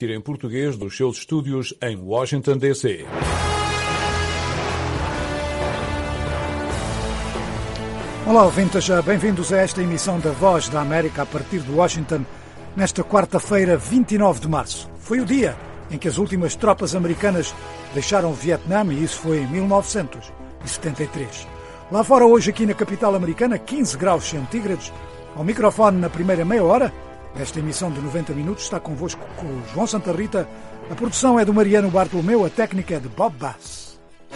em português dos seus estúdios em Washington, D.C. Olá, ouvintes, bem-vindos a esta emissão da Voz da América a partir de Washington, nesta quarta-feira, 29 de março. Foi o dia em que as últimas tropas americanas deixaram o Vietnã e isso foi em 1973. Lá fora, hoje, aqui na capital americana, 15 graus centígrados. Ao microfone, na primeira meia hora desta emissão de 90 minutos, está convosco com o João Santa Rita. A produção é do Mariano Bartolomeu, a técnica é de Bob Bass.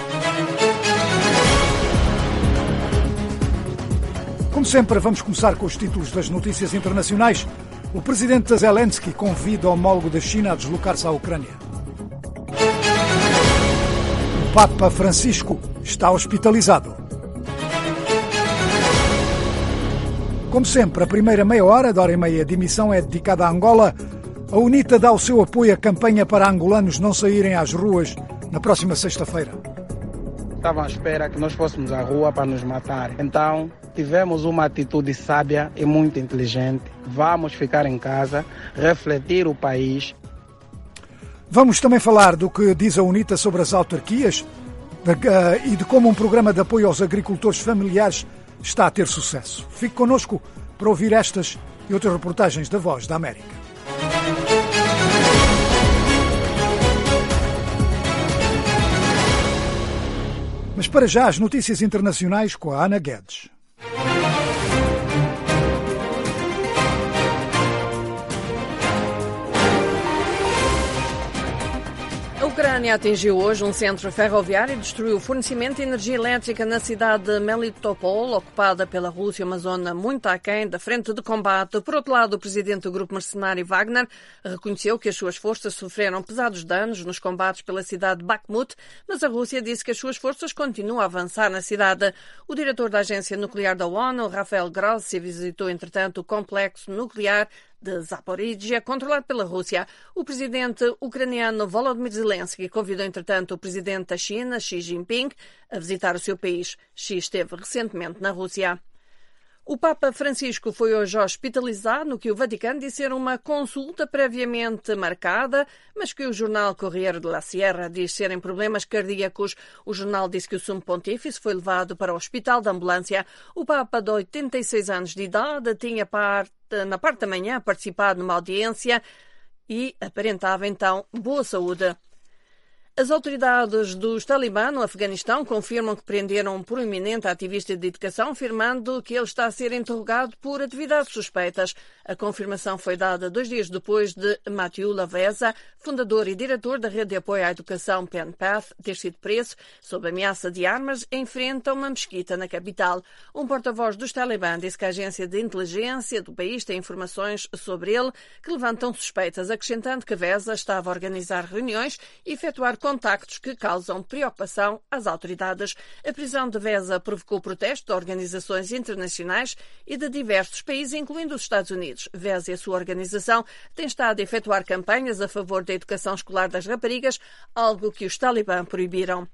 Como sempre, vamos começar com os títulos das notícias internacionais. O presidente Zelensky convida o homólogo da China a deslocar-se à Ucrânia. O Papa Francisco está hospitalizado. Como sempre, a primeira meia hora, da hora e meia de emissão, é dedicada à Angola. A UNITA dá o seu apoio à campanha para angolanos não saírem às ruas na próxima sexta-feira. Estavam à espera que nós fôssemos à rua para nos matar. Então, tivemos uma atitude sábia e muito inteligente. Vamos ficar em casa, refletir o país. Vamos também falar do que diz a UNITA sobre as autarquias e de como um programa de apoio aos agricultores familiares está a ter sucesso. Fique connosco para ouvir estas e outras reportagens da Voz da América. Mas para já, as notícias internacionais com a Ana Guedes. A Ucrânia atingiu hoje um centro ferroviário e destruiu o fornecimento de energia elétrica na cidade de Melitopol, ocupada pela Rússia, uma zona muito aquém da frente de combate. Por outro lado, o presidente do grupo mercenário Wagner reconheceu que as suas forças sofreram pesados danos nos combates pela cidade de Bakhmut, mas a Rússia disse que as suas forças continuam a avançar na cidade. O diretor da Agência Nuclear da ONU, Rafael Grossi, visitou, entretanto, o complexo nuclear de Zaporizhia, controlado pela Rússia. O presidente ucraniano Volodymyr Zelensky convidou, entretanto, o presidente da China, Xi Jinping, a visitar o seu país. Xi esteve recentemente na Rússia. O Papa Francisco foi hoje hospitalizado, no que o Vaticano disse ser uma consulta previamente marcada, mas que o jornal Corriere della Sierra diz serem problemas cardíacos. O jornal disse que o sumo pontífice foi levado para o hospital de ambulância. O Papa, de 86 anos de idade, tinha na parte da manhã participado numa audiência e aparentava então boa saúde. As autoridades dos Talibã no Afeganistão confirmam que prenderam um proeminente ativista de educação, afirmando que ele está a ser interrogado por atividades suspeitas. A confirmação foi dada 2 dias depois de Matiullah Veza, fundador e diretor da rede de apoio à educação Pen Path, ter sido preso sob ameaça de armas em frente a uma mesquita na capital. Um porta-voz dos Talibã disse que a agência de inteligência do país tem informações sobre ele que levantam suspeitas, acrescentando que Veza estava a organizar reuniões e efetuar contactos que causam preocupação às autoridades. A prisão de Veza provocou protesto de organizações internacionais e de diversos países, incluindo os Estados Unidos. Veza e a sua organização têm estado a efetuar campanhas a favor da educação escolar das raparigas, algo que os Talibã proibiram.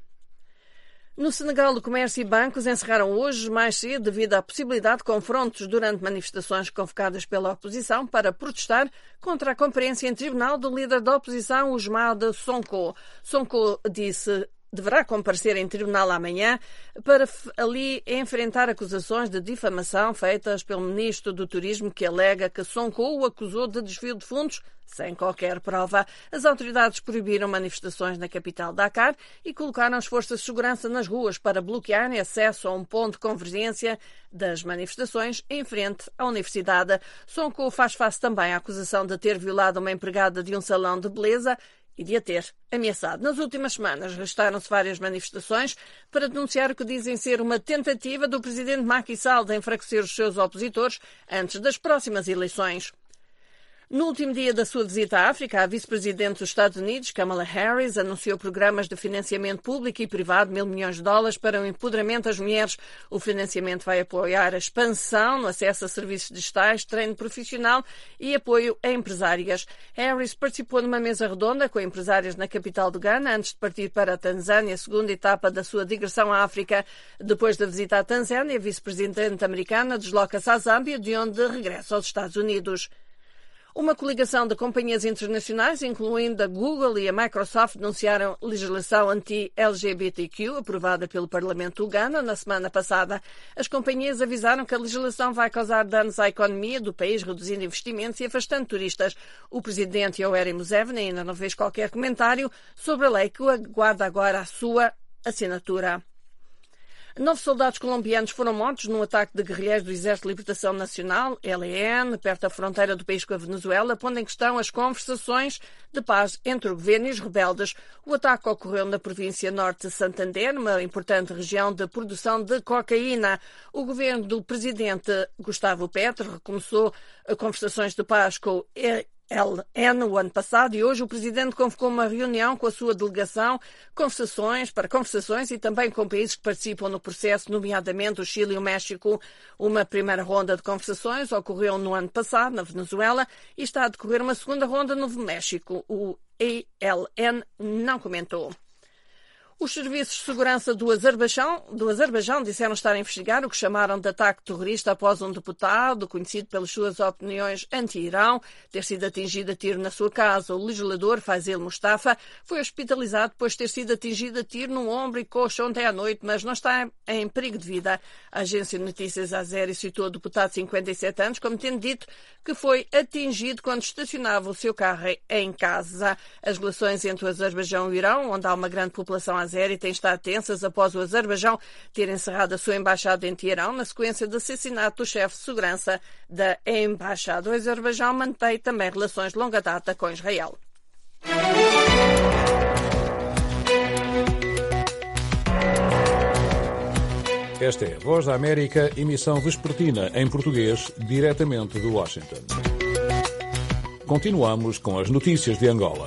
No Senegal, o comércio e bancos encerraram hoje mais cedo devido à possibilidade de confrontos durante manifestações convocadas pela oposição para protestar contra a comparência em tribunal do líder da oposição, Ousmane Sonko. Sonko disse deverá comparecer em tribunal amanhã para ali enfrentar acusações de difamação feitas pelo ministro do Turismo, que alega que Sonko o acusou de desvio de fundos sem qualquer prova. As autoridades proibiram manifestações na capital Dakar e colocaram as forças de segurança nas ruas para bloquearem acesso a um ponto de convergência das manifestações em frente à universidade. Sonko faz face também à acusação de ter violado uma empregada de um salão de beleza e de a ter ameaçado. Nas últimas semanas, registaram-se várias manifestações para denunciar o que dizem ser uma tentativa do presidente Macky Sall de enfraquecer os seus opositores antes das próximas eleições. No último dia da sua visita à África, a vice-presidente dos Estados Unidos, Kamala Harris, anunciou programas de financiamento público e privado de $1.000 milhões para o empoderamento das mulheres. O financiamento vai apoiar a expansão no acesso a serviços digitais, treino profissional e apoio a empresárias. Harris participou numa mesa redonda com empresárias na capital do Ghana antes de partir para a Tanzânia, a segunda etapa da sua digressão à África. Depois da visita à Tanzânia, a vice-presidente americana desloca-se à Zâmbia, de onde regressa aos Estados Unidos. Uma coligação de companhias internacionais, incluindo a Google e a Microsoft, denunciaram legislação anti-LGBTQ aprovada pelo Parlamento uganda na semana passada. As companhias avisaram que a legislação vai causar danos à economia do país, reduzindo investimentos e afastando turistas. O presidente Yoweri Museveni ainda não fez qualquer comentário sobre a lei que aguarda agora a sua assinatura. 9 soldados colombianos foram mortos num ataque de guerrilheiros do Exército de Libertação Nacional, ELN, perto da fronteira do país com a Venezuela, pondo em questão as conversações de paz entre o governo e os rebeldes. O ataque ocorreu na província norte de Santander, uma importante região de produção de cocaína. O governo do presidente Gustavo Petro recomeçou conversações de paz com o ELN o ano passado e hoje o presidente convocou uma reunião com a sua delegação, conversações e também com países que participam no processo, nomeadamente o Chile e o México. Uma primeira ronda de conversações ocorreu no ano passado na Venezuela e está a decorrer uma segunda ronda no México. O ELN não comentou. Os serviços de segurança do Azerbaijão disseram estar a investigar o que chamaram de ataque terrorista após um deputado, conhecido pelas suas opiniões anti-Irão, ter sido atingido a tiro na sua casa. O legislador Faisal Mustafa foi hospitalizado depois de ter sido atingido a tiro no ombro e coxa ontem à noite, mas não está em perigo de vida. A agência de notícias Azeri citou o deputado de 57 anos como tendo dito que foi atingido quando estacionava o seu carro em casa. As relações entre o Azerbaijão e o Irão, onde há uma grande população azeri, têm estado tensas após o Azerbaijão ter encerrado a sua embaixada em Teherão na sequência do assassinato do chefe de segurança da embaixada. O Azerbaijão mantém também relações de longa data com Israel. Esta é a Voz da América, emissão vespertina em português, diretamente de Washington. Continuamos com as notícias de Angola.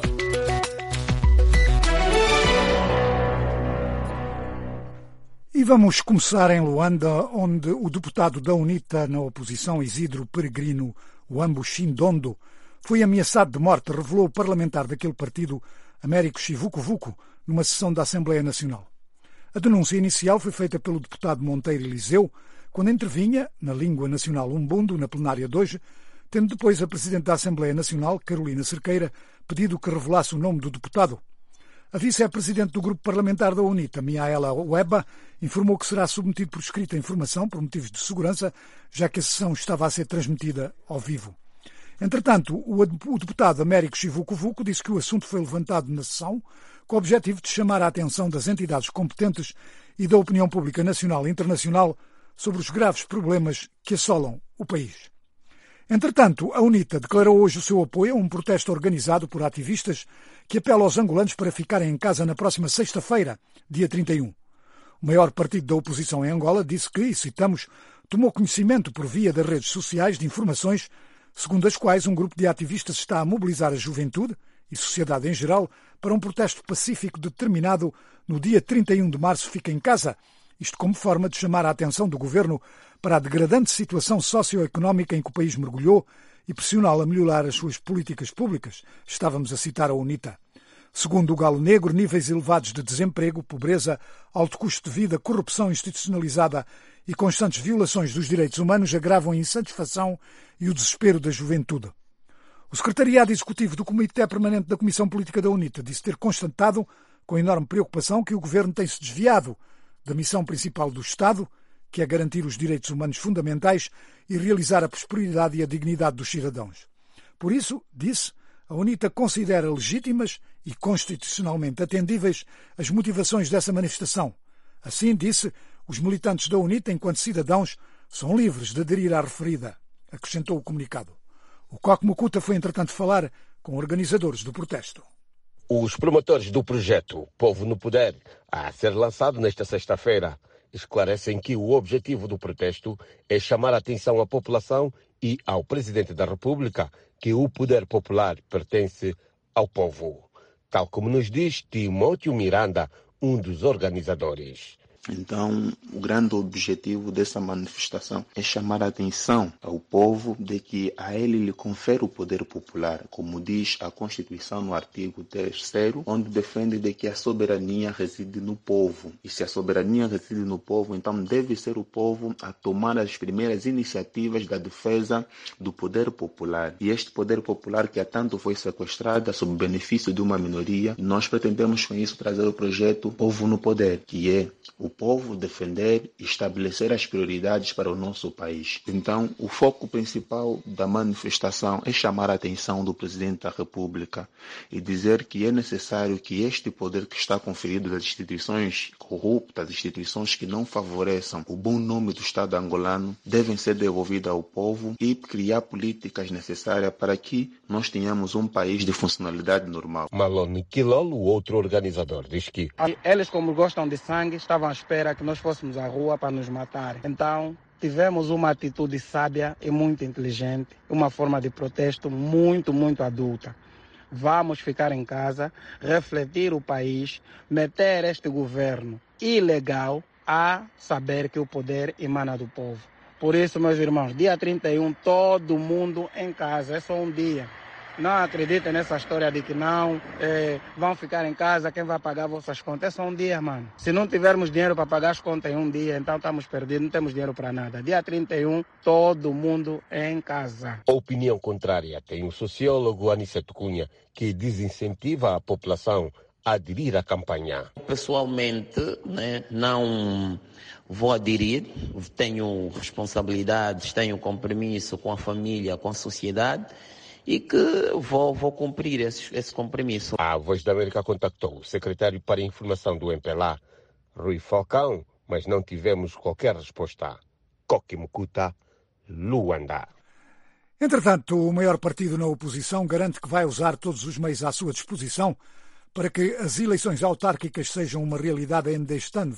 E vamos começar em Luanda, onde o deputado da UNITA na oposição, Isidro Peregrino Wambu Shindondo, foi ameaçado de morte, revelou o parlamentar daquele partido, Américo Chivucovuco, numa sessão da Assembleia Nacional. A denúncia inicial foi feita pelo deputado Monteiro Eliseu, quando intervinha, na língua nacional umbundo, na plenária de hoje, tendo depois a Presidente da Assembleia Nacional, Carolina Cerqueira, pedido que revelasse o nome do deputado. A vice-presidente do grupo parlamentar da UNITA, Miaela Weba, informou que será submetido por escrito a informação por motivos de segurança, já que a sessão estava a ser transmitida ao vivo. Entretanto, o deputado Américo Chivucovuco disse que o assunto foi levantado na sessão com o objetivo de chamar a atenção das entidades competentes e da opinião pública nacional e internacional sobre os graves problemas que assolam o país. Entretanto, a UNITA declarou hoje o seu apoio a um protesto organizado por ativistas que apela aos angolanos para ficarem em casa na próxima sexta-feira, dia 31. O maior partido da oposição em Angola disse que, e citamos, tomou conhecimento por via das redes sociais de informações segundo as quais um grupo de ativistas está a mobilizar a juventude e sociedade em geral para um protesto pacífico determinado no dia 31 de março Fica em Casa, isto como forma de chamar a atenção do governo para a degradante situação socioeconómica em que o país mergulhou e pressioná-lo a melhorar as suas políticas públicas. Estávamos a citar a UNITA. Segundo o Galo Negro, níveis elevados de desemprego, pobreza, alto custo de vida, corrupção institucionalizada e constantes violações dos direitos humanos agravam a insatisfação e o desespero da juventude. O secretariado executivo do Comitê Permanente da Comissão Política da UNITA disse ter constatado, com enorme preocupação, que o governo tem-se desviado da missão principal do Estado, que é garantir os direitos humanos fundamentais e realizar a prosperidade e a dignidade dos cidadãos. Por isso, disse, a UNITA considera legítimas e constitucionalmente atendíveis as motivações dessa manifestação. Assim, disse, os militantes da UNITA, enquanto cidadãos, são livres de aderir à referida, acrescentou o comunicado. O Coque Mucuta foi, entretanto, falar com organizadores do protesto. Os promotores do projeto Povo no Poder, a ser lançado nesta sexta-feira, esclarecem que o objetivo do protesto é chamar a atenção à população e ao Presidente da República que o poder popular pertence ao povo, tal como nos diz Timóteo Miranda, um dos organizadores. Então, o grande objetivo dessa manifestação é chamar a atenção ao povo de que a ele lhe confere o poder popular, como diz a Constituição no artigo 3º, onde defende de que a soberania reside no povo. E se a soberania reside no povo, então deve ser o povo a tomar as primeiras iniciativas da defesa do poder popular. E este poder popular que há tanto foi sequestrado sob benefício de uma minoria, nós pretendemos com isso trazer o projeto Povo no Poder, que é o povo defender e estabelecer as prioridades para o nosso país. Então, o foco principal da manifestação é chamar a atenção do Presidente da República e dizer que é necessário que este poder que está conferido das instituições corruptas, instituições que não favoreçam o bom nome do Estado angolano, devem ser devolvidas ao povo e criar políticas necessárias para que nós tenhamos um país de funcionalidade normal. Malone Quilolo, outro organizador, diz que eles, como gostam de sangue, estavam à espera que nós fôssemos à rua para nos matar. Então, tivemos uma atitude sábia e muito inteligente, uma forma de protesto muito adulta. Vamos ficar em casa, refletir o país, meter este governo ilegal a saber que o poder emana do povo. Por isso, meus irmãos, dia 31, todo mundo em casa, é só um dia. Não acreditem nessa história de que não, vão ficar em casa, quem vai pagar vossas contas? É só um dia, mano. Se não tivermos dinheiro para pagar as contas em um dia, então estamos perdidos, não temos dinheiro para nada. Dia 31, todo mundo em casa. a opinião contrária tem o sociólogo Aniceto Cunha, que desincentiva a população a aderir à campanha. Pessoalmente, não vou aderir, tenho responsabilidades, tenho compromisso com a família, com a sociedade, e que vou cumprir esse compromisso. A Voz da América contactou o secretário para a informação do MPLA, Rui Falcão, mas não tivemos qualquer resposta. Koki Mukuta, Luanda. Entretanto, o maior partido na oposição garante que vai usar todos os meios à sua disposição para que as eleições autárquicas sejam uma realidade ainda este ano,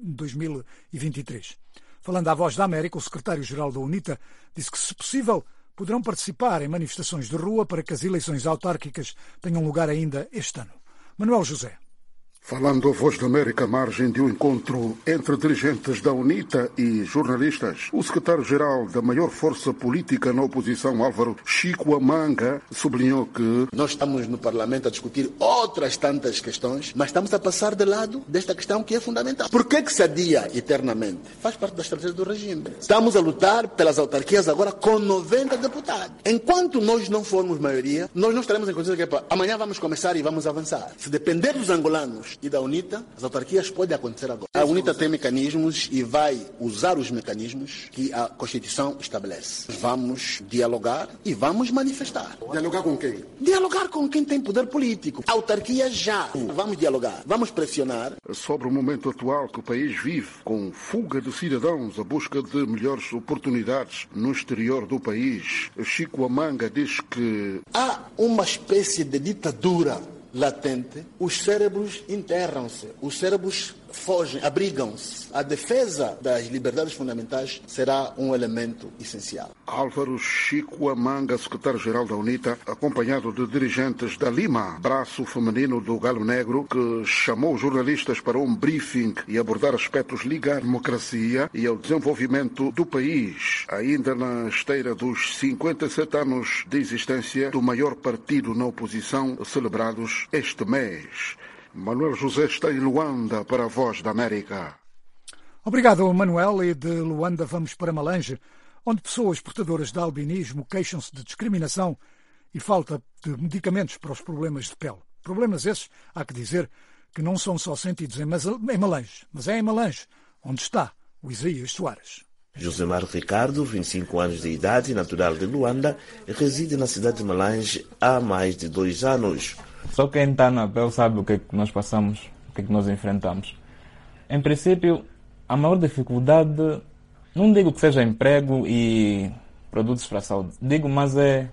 2023. Falando à Voz da América, o secretário-geral da UNITA disse que, se possível, poderão participar em manifestações de rua para que as eleições autárquicas tenham lugar ainda este ano. Manuel José. Falando a Voz da América à margem de um encontro entre dirigentes da UNITA e jornalistas, o secretário-geral da maior força política na oposição, Álvaro Chico Amanga, sublinhou que nós estamos no Parlamento a discutir outras tantas questões, mas estamos a passar de lado desta questão que é fundamental. Por que se adia eternamente? Faz parte da estratégia do regime. Estamos a lutar pelas autarquias agora com 90 deputados. Enquanto nós não formos maioria, nós não estaremos em condições de que amanhã vamos começar e vamos avançar. Se depender dos angolanos e da UNITA, as autarquias podem acontecer agora. A UNITA tem mecanismos e vai usar os mecanismos que a Constituição estabelece. Vamos dialogar e vamos manifestar. Dialogar com quem? Dialogar com quem tem poder político. Autarquia já. Vamos dialogar, vamos pressionar. Sobre o momento atual que o país vive, com fuga de cidadãos à busca de melhores oportunidades no exterior do país, Chico Amanga diz que há uma espécie de ditadura latente, os cérebros enterram-se, os cérebros fogem, abrigam-se. A defesa das liberdades fundamentais será um elemento essencial. Álvaro Chico Amanga, secretário-geral da UNITA, acompanhado de dirigentes da Lima, braço feminino do Galo Negro, que chamou os jornalistas para um briefing e abordar aspectos ligados à democracia e ao desenvolvimento do país, ainda na esteira dos 57 anos de existência do maior partido na oposição, celebrados este mês. Manuel José está em Luanda para a Voz da América. Obrigado, Manuel. E de Luanda vamos para Malange, onde pessoas portadoras de albinismo queixam-se de discriminação e falta de medicamentos para os problemas de pele. Problemas esses, há que dizer, que não são só sentidos em Malange, mas é em Malange, onde está o Isaías Soares. Josemar Ricardo, 25 anos de idade, natural de Luanda, reside na cidade de Malange há mais de 2 anos. Só quem está na pele sabe o que é que nós passamos, o que é que nós enfrentamos. Em princípio, a maior dificuldade, não digo que seja emprego e produtos para a saúde, digo mais é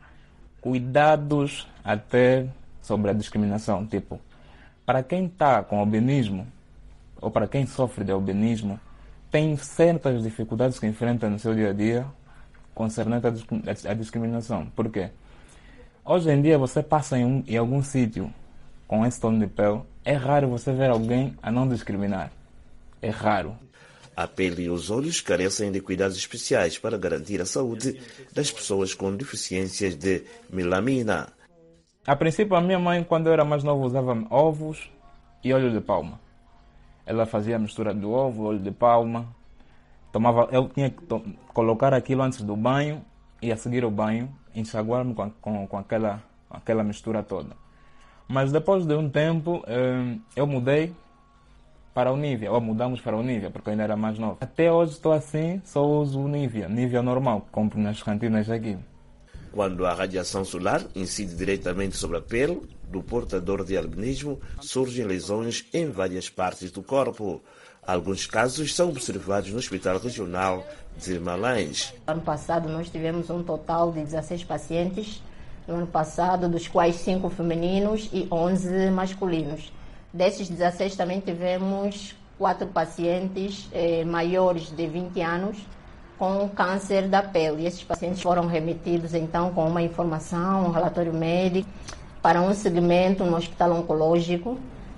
cuidados até sobre a discriminação. Tipo, para quem está com albinismo, ou para quem sofre de albinismo, tem certas dificuldades que enfrenta no seu dia a dia concernente à discriminação. Por quê? Hoje em dia você passa em algum sítio com esse tom de pele, é raro você ver alguém a não discriminar. é raro. A pele e os olhos carecem de cuidados especiais para garantir a saúde das pessoas com deficiências de melamina. A princípio, a minha mãe, quando eu era mais novo, usava ovos e óleo de palma. Ela fazia a mistura do ovo, óleo de palma. Eu tinha que colocar aquilo antes do banho e a seguir o banho, enxaguar-me com aquela mistura toda. Mas depois de um tempo, eu mudei para o Nivea, ou mudamos para o Nivea, porque eu ainda era mais novo. Até hoje estou assim, só uso o Nivea normal, que compro nas cantinas aqui. Quando a radiação solar incide diretamente sobre a pele do portador de albinismo, surgem lesões em várias partes do corpo. Alguns casos são observados no Hospital Regional de Malães. Ano passado nós tivemos um total de 16 pacientes, no ano passado, dos quais 5 femininos e 11 masculinos. Desses 16 também tivemos 4 pacientes maiores de 20 anos com câncer da pele. Esses pacientes foram remetidos então com uma informação, um relatório médico para um segmento no hospital oncológico.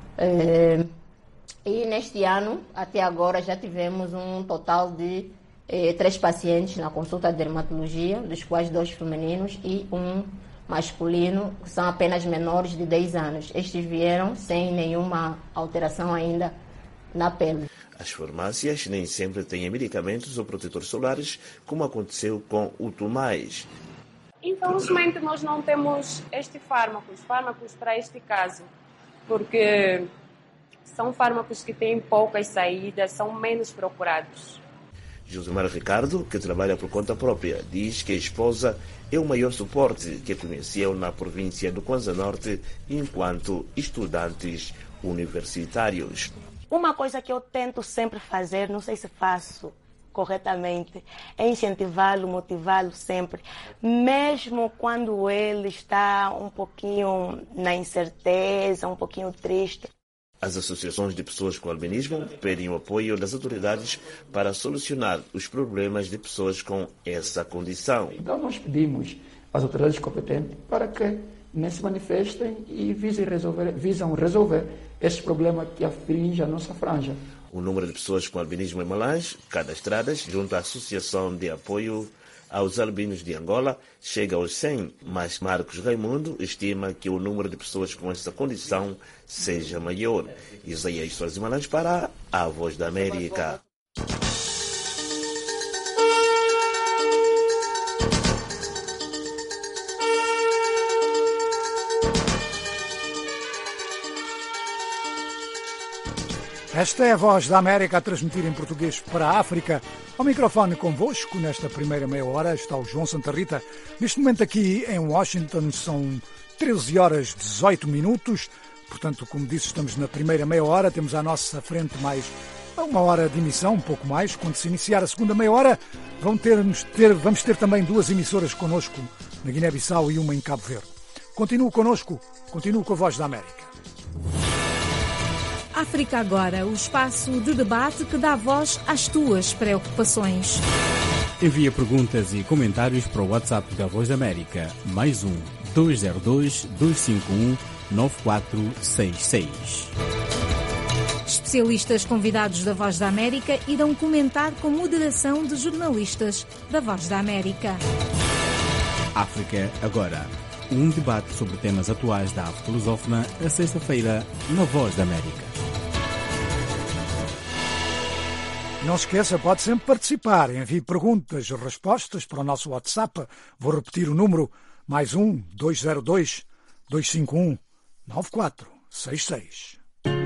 E neste ano, até agora, já tivemos um total de 3 pacientes na consulta de dermatologia, dos quais 2 femininos e 1 masculino, que são apenas menores de 10 anos. Estes vieram sem nenhuma alteração ainda na pele. As farmácias nem sempre têm medicamentos ou protetores solares, como aconteceu com o Tomás. Infelizmente, nós não temos estes fármacos para este caso, porque são fármacos que têm poucas saídas, são menos procurados. Josemar Ricardo, que trabalha por conta própria, diz que a esposa é o maior suporte que conheceu na província do Kwanza Norte enquanto estudantes universitários. Uma coisa que eu tento sempre fazer, não sei se faço corretamente, é incentivá-lo, motivá-lo sempre, mesmo quando ele está um pouquinho na incerteza, um pouquinho triste. As associações de pessoas com albinismo pedem o apoio das autoridades para solucionar os problemas de pessoas com essa condição. Então nós pedimos às autoridades competentes para que se manifestem e visam resolver esse problema que aflige a nossa franja. O número de pessoas com albinismo em Malães, cadastradas junto à Associação de Apoio aos Albinos de Angola, chega aos 100, mas Marcos Raimundo estima que o número de pessoas com essa condição seja maior. Isaías Soares de Malães para a Voz da América. Esta é a Voz da América a transmitir em português para a África. Ao microfone convosco, nesta primeira meia hora, está o João Santa Rita. Neste momento aqui em Washington são 13 horas 18 minutos. Portanto, como disse, estamos na primeira meia hora. Temos à nossa frente mais uma hora de emissão, um pouco mais. Quando se iniciar a segunda meia hora, vamos ter também 2 emissoras connosco na Guiné-Bissau e uma em Cabo Verde. Continue connosco, continue com a Voz da América. África Agora, o espaço de debate que dá voz às tuas preocupações. Envia perguntas e comentários para o WhatsApp da Voz da América, +1 202 251 9466. Especialistas convidados da Voz da América irão comentar com moderação de jornalistas da Voz da América. África Agora, um debate sobre temas atuais da África lusófona, a sexta-feira, na Voz da América. Não esqueça, pode sempre participar. Envie perguntas e respostas para o nosso WhatsApp. Vou repetir o número, +1 202 251 9466.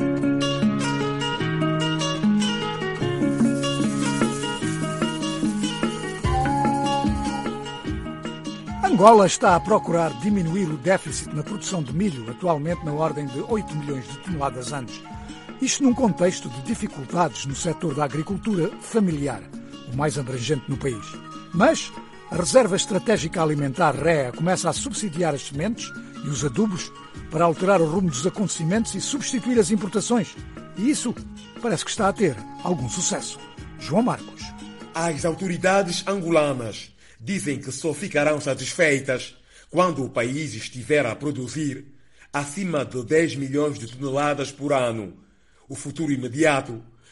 Angola está a procurar diminuir o déficit na produção de milho, atualmente na ordem de 8 milhões de toneladas ano. Isto num contexto de dificuldades no setor da agricultura familiar, o mais abrangente no país. Mas a Reserva Estratégica Alimentar, REA, começa a subsidiar as sementes e os adubos para alterar o rumo dos acontecimentos e substituir as importações. E isso parece que está a ter algum sucesso. João Marcos. As autoridades angolanas dizem que só ficarão satisfeitas quando o país estiver a produzir acima de 10 milhões de toneladas por ano. O futuro imediato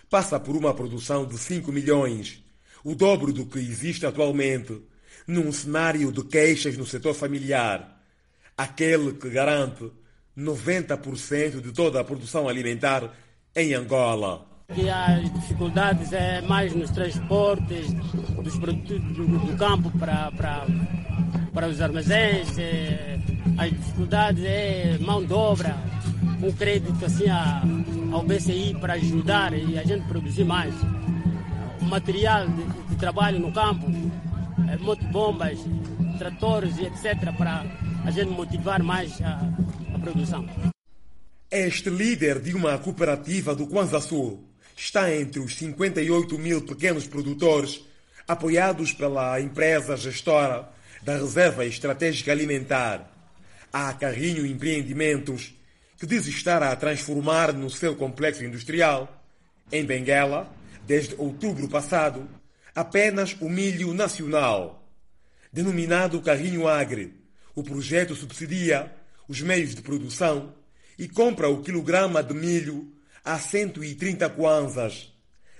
passa por uma produção de 5 milhões, o dobro do que existe atualmente, num cenário de queixas no setor familiar, aquele que garante 90% de toda a produção alimentar em Angola. Que as dificuldades é mais nos transportes dos produtos do campo para os armazéns, as dificuldades é mão de obra, um crédito assim ao BCI para ajudar e a gente produzir mais. O material de trabalho no campo, motobombas, tratores e etc. para a gente motivar mais a produção. Este líder de uma cooperativa do Kwanza Sul está entre os 58 mil pequenos produtores apoiados pela empresa gestora da Reserva Estratégica Alimentar, a Carrinho Empreendimentos, que diz estar a transformar no seu complexo industrial, em Benguela, desde outubro passado, apenas o milho nacional. Denominado Carrinho Agri, o projeto subsidia os meios de produção e compra o quilograma de milho a 130 kwanzas,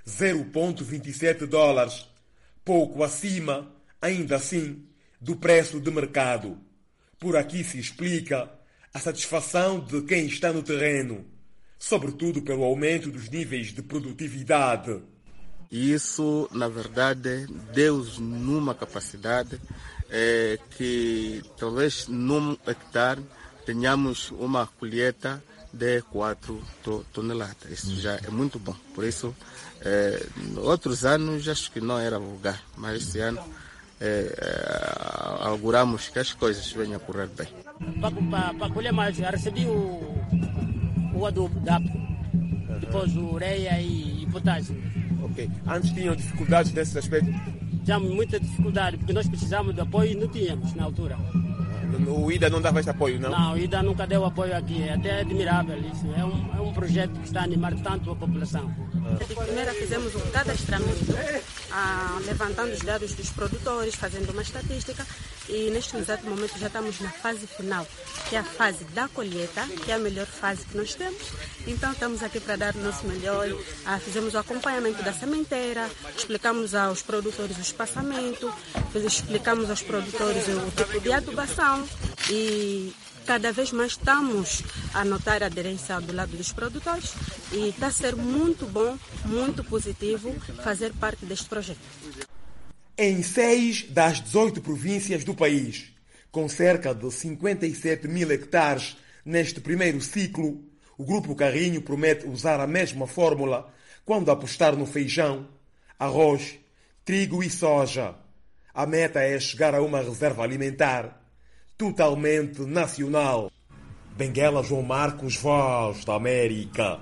$0,27, pouco acima, ainda assim, do preço de mercado. Por aqui se explica a satisfação de quem está no terreno, sobretudo pelo aumento dos níveis de produtividade. Isso, na verdade, deu-nos numa capacidade que talvez num hectare tenhamos uma colheita de 4 toneladas. Isso já é muito bom. Por isso, outros anos acho que não era vulgar, mas esse ano auguramos que as coisas venham a correr bem. Para colher mais, já recebi o adubo DAP, depois o ureia e potássio. Ok. Antes tinham dificuldades nesse aspecto? Tínhamos muita dificuldade, porque nós precisávamos de apoio e não tínhamos na altura. O IDA não dava esse apoio, não? Não, o IDA nunca deu apoio aqui. É até admirável isso. É um projeto que está a animar tanto a população. Primeiro fizemos um cadastramento, levantando os dados dos produtores, fazendo uma estatística, e neste exato momento já estamos na fase final, que é a fase da colheita, que é a melhor fase que nós temos. Então estamos aqui para dar o nosso melhor. Fizemos o acompanhamento da sementeira, explicamos aos produtores o espaçamento, explicamos aos produtores o tipo de adubação e cada vez mais estamos a notar a aderência do lado dos produtores e está a ser muito bom, muito positivo fazer parte deste projeto. Em 6 das 18 províncias do país, com cerca de 57 mil hectares neste primeiro ciclo, o Grupo Carrinho promete usar a mesma fórmula quando apostar no feijão, arroz, trigo e soja. A meta é chegar a uma reserva alimentar totalmente nacional. Benguela, João Marcos, Voz da América.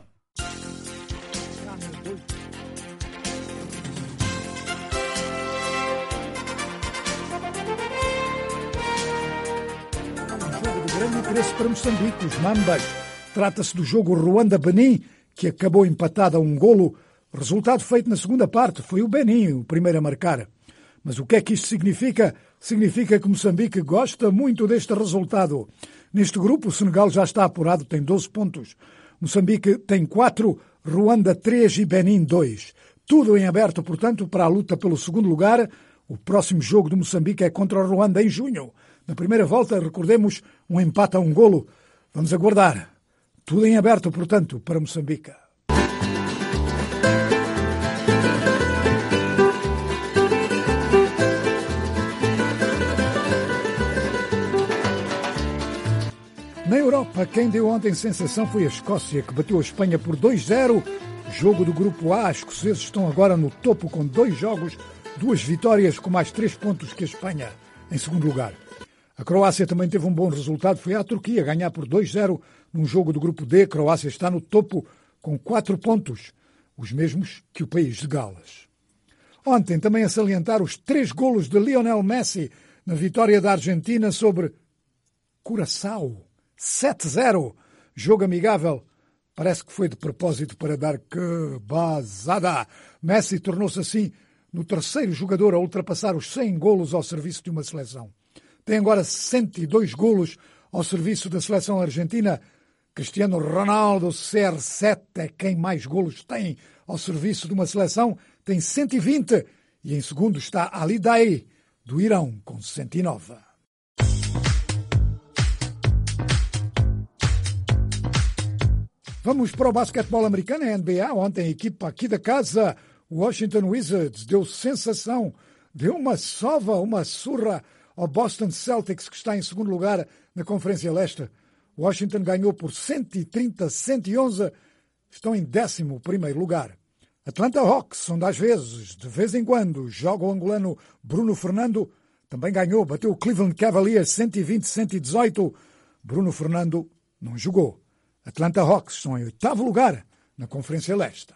Grande interesse para Moçambique, os Mambas. Trata-se do jogo Ruanda-Benin, que acabou empatado a 1 golo. Resultado feito na segunda parte. Foi o Benin o primeiro a marcar. Mas o que é que isto significa? Significa que Moçambique gosta muito deste resultado. Neste grupo, o Senegal já está apurado, tem 12 pontos. Moçambique tem 4, Ruanda 3 e Benin 2. Tudo em aberto, portanto, para a luta pelo segundo lugar. O próximo jogo de Moçambique é contra o Ruanda em junho. Na primeira volta, recordemos, um empate a 1 golo. Vamos aguardar. Tudo em aberto, portanto, para Moçambique. Na Europa, quem deu ontem sensação foi a Escócia, que bateu a Espanha por 2-0. Jogo do Grupo A, os escoceses estão agora no topo com 2 jogos, 2 vitórias, com mais 3 pontos que a Espanha, em segundo lugar. A Croácia também teve um bom resultado, foi à Turquia ganhar por 2-0 num jogo do Grupo D. A Croácia está no topo com 4 pontos, os mesmos que o país de Gales. Ontem também a salientar os 3 golos de Lionel Messi na vitória da Argentina sobre Curaçao. 7-0, jogo amigável. Parece que foi de propósito para dar que bazada. Messi tornou-se assim no terceiro jogador a ultrapassar os 100 golos ao serviço de uma seleção. Tem agora 102 golos ao serviço da seleção argentina, Cristiano Ronaldo, CR7, é quem mais golos tem ao serviço de uma seleção, tem 120. E em segundo está Ali Daei, do Irão, com 109. Vamos para o basquetebol americano, a NBA. Ontem a equipa aqui da casa, o Washington Wizards, deu sensação, deu uma sova, uma surra ao Boston Celtics, que está em segundo lugar na Conferência Leste. Washington ganhou por 130-111, estão em 11º lugar. Atlanta Hawks, são das vezes, de vez em quando, joga o angolano Bruno Fernando, também ganhou, bateu o Cleveland Cavaliers 120-118. Bruno Fernando não jogou. Atlanta Hawks estão em 8º lugar na Conferência Leste.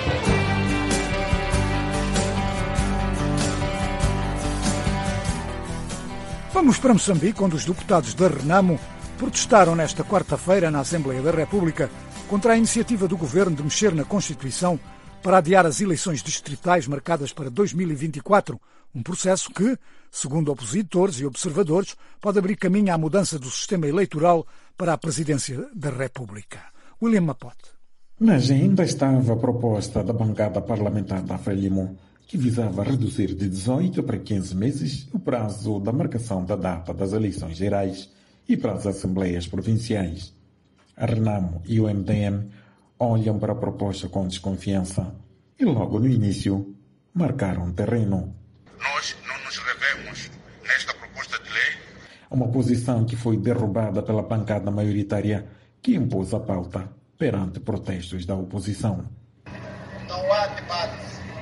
Vamos para Moçambique, onde os deputados da Renamo protestaram nesta quarta-feira na Assembleia da República contra a iniciativa do governo de mexer na Constituição para adiar as eleições distritais marcadas para 2024, um processo que, segundo opositores e observadores, pode abrir caminho à mudança do sistema eleitoral para a presidência da República. William Mapote. Na agenda estava a proposta da bancada parlamentar da Frelimo, que visava reduzir de 18 para 15 meses o prazo da marcação da data das eleições gerais e para as assembleias provinciais. A Renamo e o MDM olham para a proposta com desconfiança e logo no início marcaram terreno. Nós não nos revemos nesta proposta de lei. Uma posição que foi derrubada pela bancada maioritária que impôs a pauta perante protestos da oposição. Não há debate.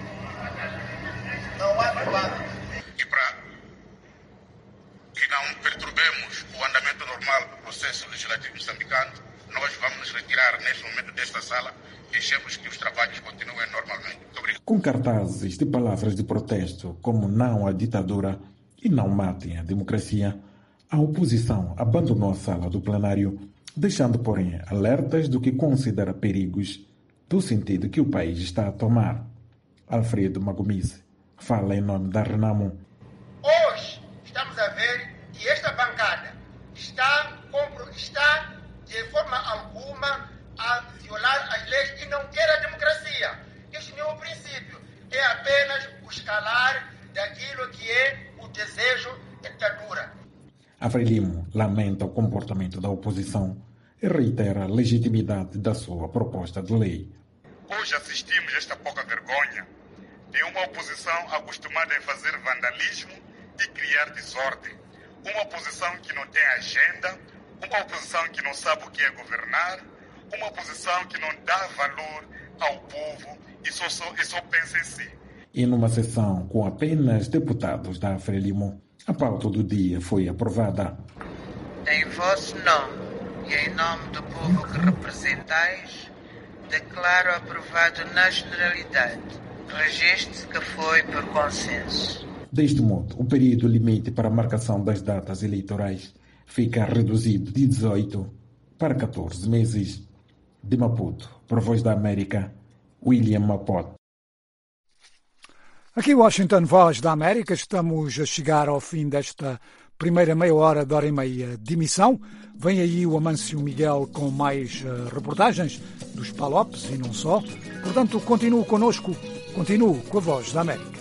Não há debate. E para que não perturbemos o andamento normal do processo legislativo moçambicano, nós vamos nos retirar neste momento desta sala e deixemos que os trabalhos continuem normalmente. Muito obrigado. Com cartazes de palavras de protesto como não à ditadura e não matem a democracia, a oposição abandonou a sala do plenário, deixando, porém, alertas do que considera perigos do sentido que o país está a tomar. Alfredo Magomice fala em nome da Renamo. Hoje estamos a ver que esta bancada está de forma alguma a violar as leis e não quer a democracia. Este não é o princípio, é apenas o escalar daquilo que é o desejo da ditadura. A Frelimo lamenta o comportamento da oposição e reitera a legitimidade da sua proposta de lei. Hoje assistimos a esta pouca vergonha de uma oposição acostumada em fazer vandalismo e criar desordem. Uma oposição que não tem agenda, uma oposição que não sabe o que é governar, uma oposição que não dá valor ao povo e só pensa em si. E numa sessão com apenas deputados da Frelimo, a pauta do dia foi aprovada. Em vosso nome e em nome do povo que representais, declaro aprovado na generalidade. Registre que foi por consenso. Deste modo, o período limite para a marcação das datas eleitorais fica reduzido de 18 para 14 meses. De Maputo, para a Voz da América, William Mapote. Aqui Washington, Voz da América, estamos a chegar ao fim desta primeira meia hora e meia de emissão. Vem aí o Amâncio Miguel com mais reportagens dos Palopes e não só. Portanto, continue connosco, continue com a Voz da América.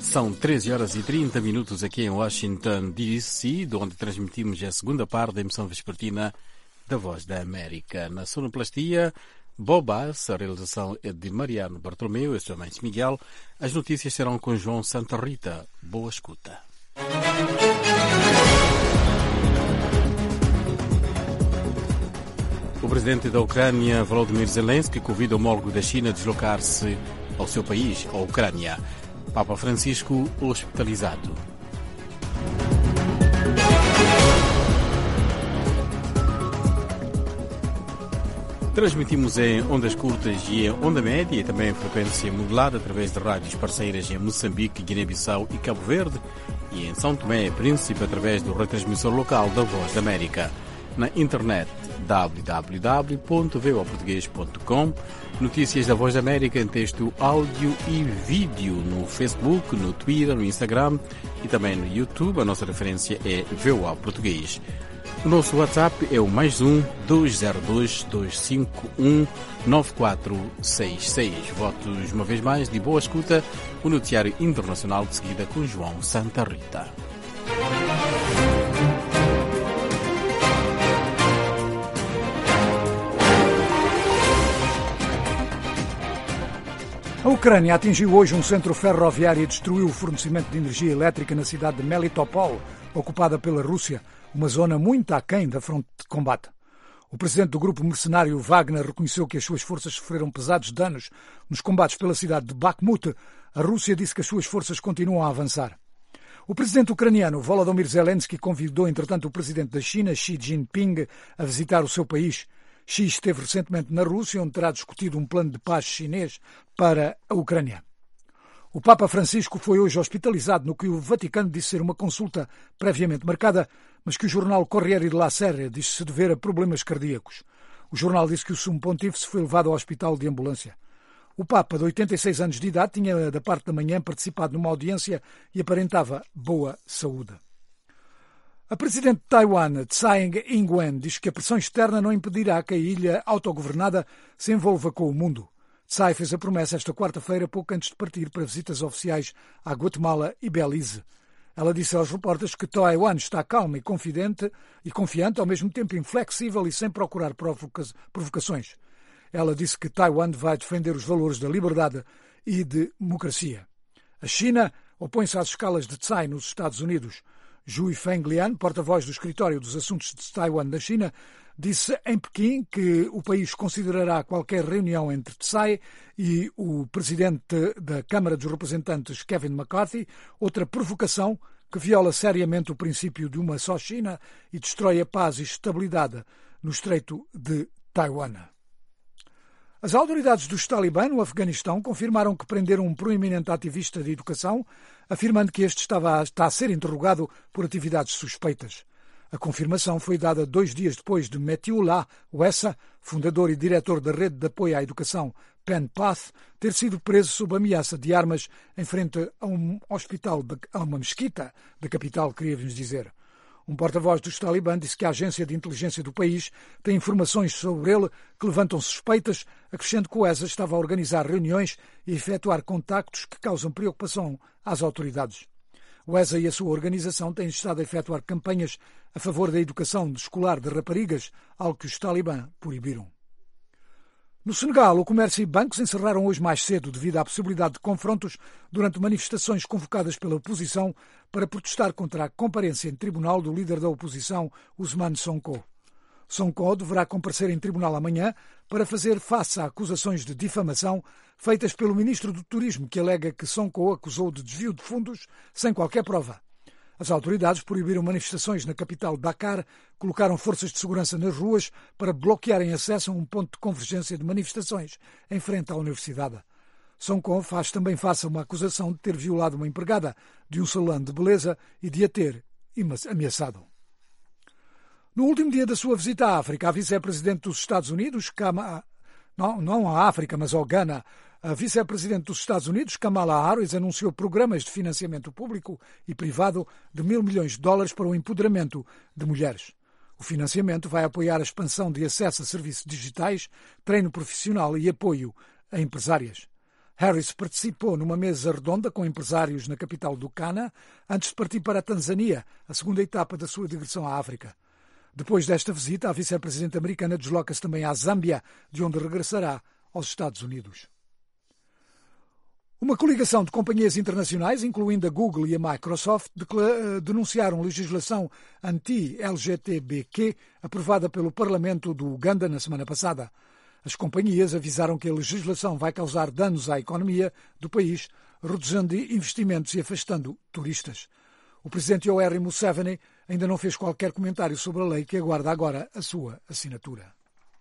São 13 horas e 30 minutos aqui em Washington, D.C., de onde transmitimos a segunda parte da emissão vespertina da Voz da América. Na sonoplastia, Bobas, a realização é de Mariano Bartolomeu, eu sou Mendes Miguel. As notícias serão com João Santa Rita. Boa escuta. O presidente da Ucrânia, Volodymyr Zelensky, convida o homólogo da China a deslocar-se ao seu país, a Ucrânia. Papa Francisco hospitalizado. Transmitimos em ondas curtas e em onda média e também em frequência modulada através de rádios parceiras em Moçambique, Guiné-Bissau e Cabo Verde e em São Tomé e Príncipe através do retransmissor local da Voz da América. Na internet www.voaportugues.com. Notícias da Voz da América em texto, áudio e vídeo no Facebook, no Twitter, no Instagram e também no YouTube. A nossa referência é VOA Português. O nosso WhatsApp é o +1 202 251 9466. Votos uma vez mais de boa escuta. O noticiário internacional de seguida com João Santa Rita. A Ucrânia atingiu hoje um centro ferroviário e destruiu o fornecimento de energia elétrica na cidade de Melitopol, ocupada pela Rússia, uma zona muito aquém da fronte de combate. O presidente do grupo mercenário Wagner reconheceu que as suas forças sofreram pesados danos nos combates pela cidade de Bakhmut. A Rússia disse que as suas forças continuam a avançar. O presidente ucraniano Volodymyr Zelensky convidou, entretanto, o presidente da China, Xi Jinping, a visitar o seu país. Xi esteve recentemente na Rússia, onde terá discutido um plano de paz chinês para a Ucrânia. O Papa Francisco foi hoje hospitalizado no que o Vaticano disse ser uma consulta previamente marcada, mas que o jornal Corriere della Sera disse se dever a problemas cardíacos. O jornal disse que o sumo pontífice foi levado ao hospital de ambulância. O Papa, de 86 anos de idade, tinha da parte da manhã participado numa audiência e aparentava boa saúde. A presidente de Taiwan, Tsai Ing-wen, diz que a pressão externa não impedirá que a ilha autogovernada se envolva com o mundo. Tsai fez a promessa esta quarta-feira, pouco antes de partir para visitas oficiais a Guatemala e Belize. Ela disse aos repórteres que Taiwan está calma e confiante, ao mesmo tempo inflexível e sem procurar provocações. Ela disse que Taiwan vai defender os valores da liberdade e de democracia. A China opõe-se às escalas de Tsai nos Estados Unidos. Zhu Fenglian, porta-voz do Escritório dos Assuntos de Taiwan da China, disse em Pequim que o país considerará qualquer reunião entre Tsai e o presidente da Câmara dos Representantes, Kevin McCarthy, outra provocação que viola seriamente o princípio de uma só China e destrói a paz e estabilidade no Estreito de Taiwan. As autoridades dos Talibã no Afeganistão confirmaram que prenderam um proeminente ativista de educação, afirmando que este está a ser interrogado por atividades suspeitas. A confirmação foi dada 2 dias depois de Metiullah Wessa, fundador e diretor da rede de apoio à educação PenPath, ter sido preso sob ameaça de armas em frente a um hospital, a uma mesquita da capital, queríamos dizer. Um porta-voz dos Talibã disse que a agência de inteligência do país tem informações sobre ele que levantam suspeitas, acrescentando que o ESA estava a organizar reuniões e efetuar contactos que causam preocupação às autoridades. O ESA e a sua organização têm estado a efetuar campanhas a favor da educação escolar de raparigas, algo que os Talibã proibiram. No Senegal, o comércio e bancos encerraram hoje mais cedo devido à possibilidade de confrontos durante manifestações convocadas pela oposição para protestar contra a comparência em tribunal do líder da oposição, Ousmane Sonko. Sonko deverá comparecer em tribunal amanhã para fazer face a acusações de difamação feitas pelo ministro do Turismo, que alega que Sonko acusou de desvio de fundos sem qualquer prova. As autoridades proibiram manifestações na capital Dakar, colocaram forças de segurança nas ruas para bloquearem acesso a um ponto de convergência de manifestações em frente à universidade. Sonko faz também face a uma acusação de ter violado uma empregada de um salão de beleza e de a ter ameaçado. No último dia da sua visita à África, a vice-presidente dos Estados Unidos, não à África, mas ao Ghana, a vice-presidente dos Estados Unidos, Kamala Harris, anunciou programas de financiamento público e privado de $1.000 milhões para o empoderamento de mulheres. O financiamento vai apoiar a expansão de acesso a serviços digitais, treino profissional e apoio a empresárias. Harris participou numa mesa redonda com empresários na capital do Ghana antes de partir para a Tanzânia, a segunda etapa da sua digressão à África. Depois desta visita, a vice-presidente americana desloca-se também à Zâmbia, de onde regressará aos Estados Unidos. Uma coligação de companhias internacionais, incluindo a Google e a Microsoft, denunciaram legislação anti-LGTBQ aprovada pelo Parlamento do Uganda na semana passada. As companhias avisaram que a legislação vai causar danos à economia do país, reduzindo investimentos e afastando turistas. O presidente Yoweri Museveni ainda não fez qualquer comentário sobre a lei que aguarda agora a sua assinatura.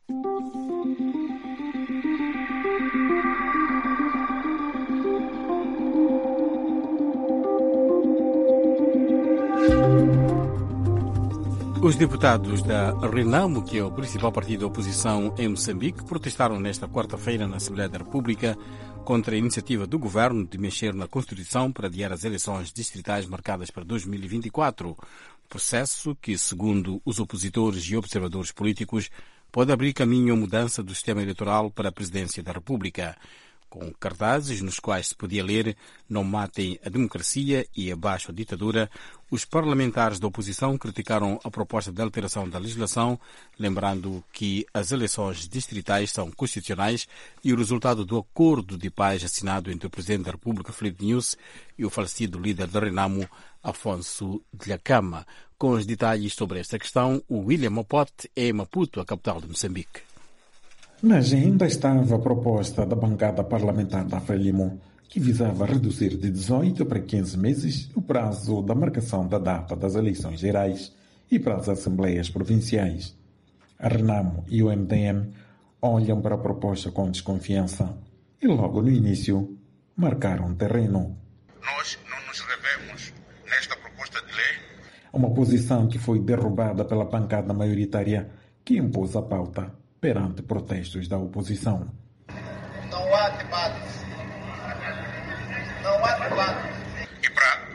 Os deputados da Renamo, que é o principal partido da oposição em Moçambique, protestaram nesta quarta-feira na Assembleia da República contra a iniciativa do governo de mexer na Constituição para adiar as eleições distritais marcadas para 2024. Processo que, segundo os opositores e observadores políticos, pode abrir caminho à mudança do sistema eleitoral para a presidência da República. Com cartazes nos quais se podia ler "Não matem a democracia" e "Abaixo a ditadura", os parlamentares da oposição criticaram a proposta de alteração da legislação, lembrando que as eleições distritais são constitucionais e o resultado do acordo de paz assinado entre o Presidente da República, Filipe Nyusi, e o falecido líder da Renamo, Afonso Dhlakama. Com os detalhes sobre esta questão, o William Mopote em Maputo, a capital de Moçambique. Na agenda estava a proposta da bancada parlamentar da Frelimo, que visava reduzir de 18 para 15 meses o prazo da marcação da data das eleições gerais e para as assembleias provinciais. A Renamo e o MDM olham para a proposta com desconfiança e logo no início marcaram terreno. Nós não nos revemos nesta proposta de lei. Uma posição que foi derrubada pela bancada maioritária que impôs a pauta perante protestos da oposição. Não há debate. Não há debate. E para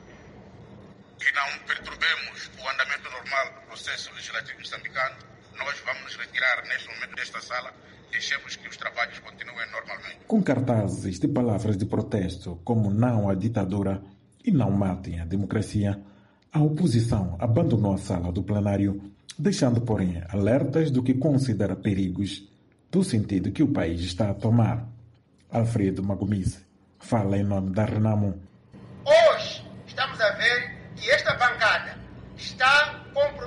que não perturbemos o andamento normal do processo legislativo moçambicano, nós vamos nos retirar neste momento desta sala. Deixemos que os trabalhos continuem normalmente. Com cartazes de palavras de protesto como "Não à ditadura" e "Não matem a democracia", a oposição abandonou a sala do plenário, deixando, porém, alertas do que considera perigos do sentido que o país está a tomar. Alfredo Magomise fala em nome da Renamo. Hoje estamos a ver que esta bancada está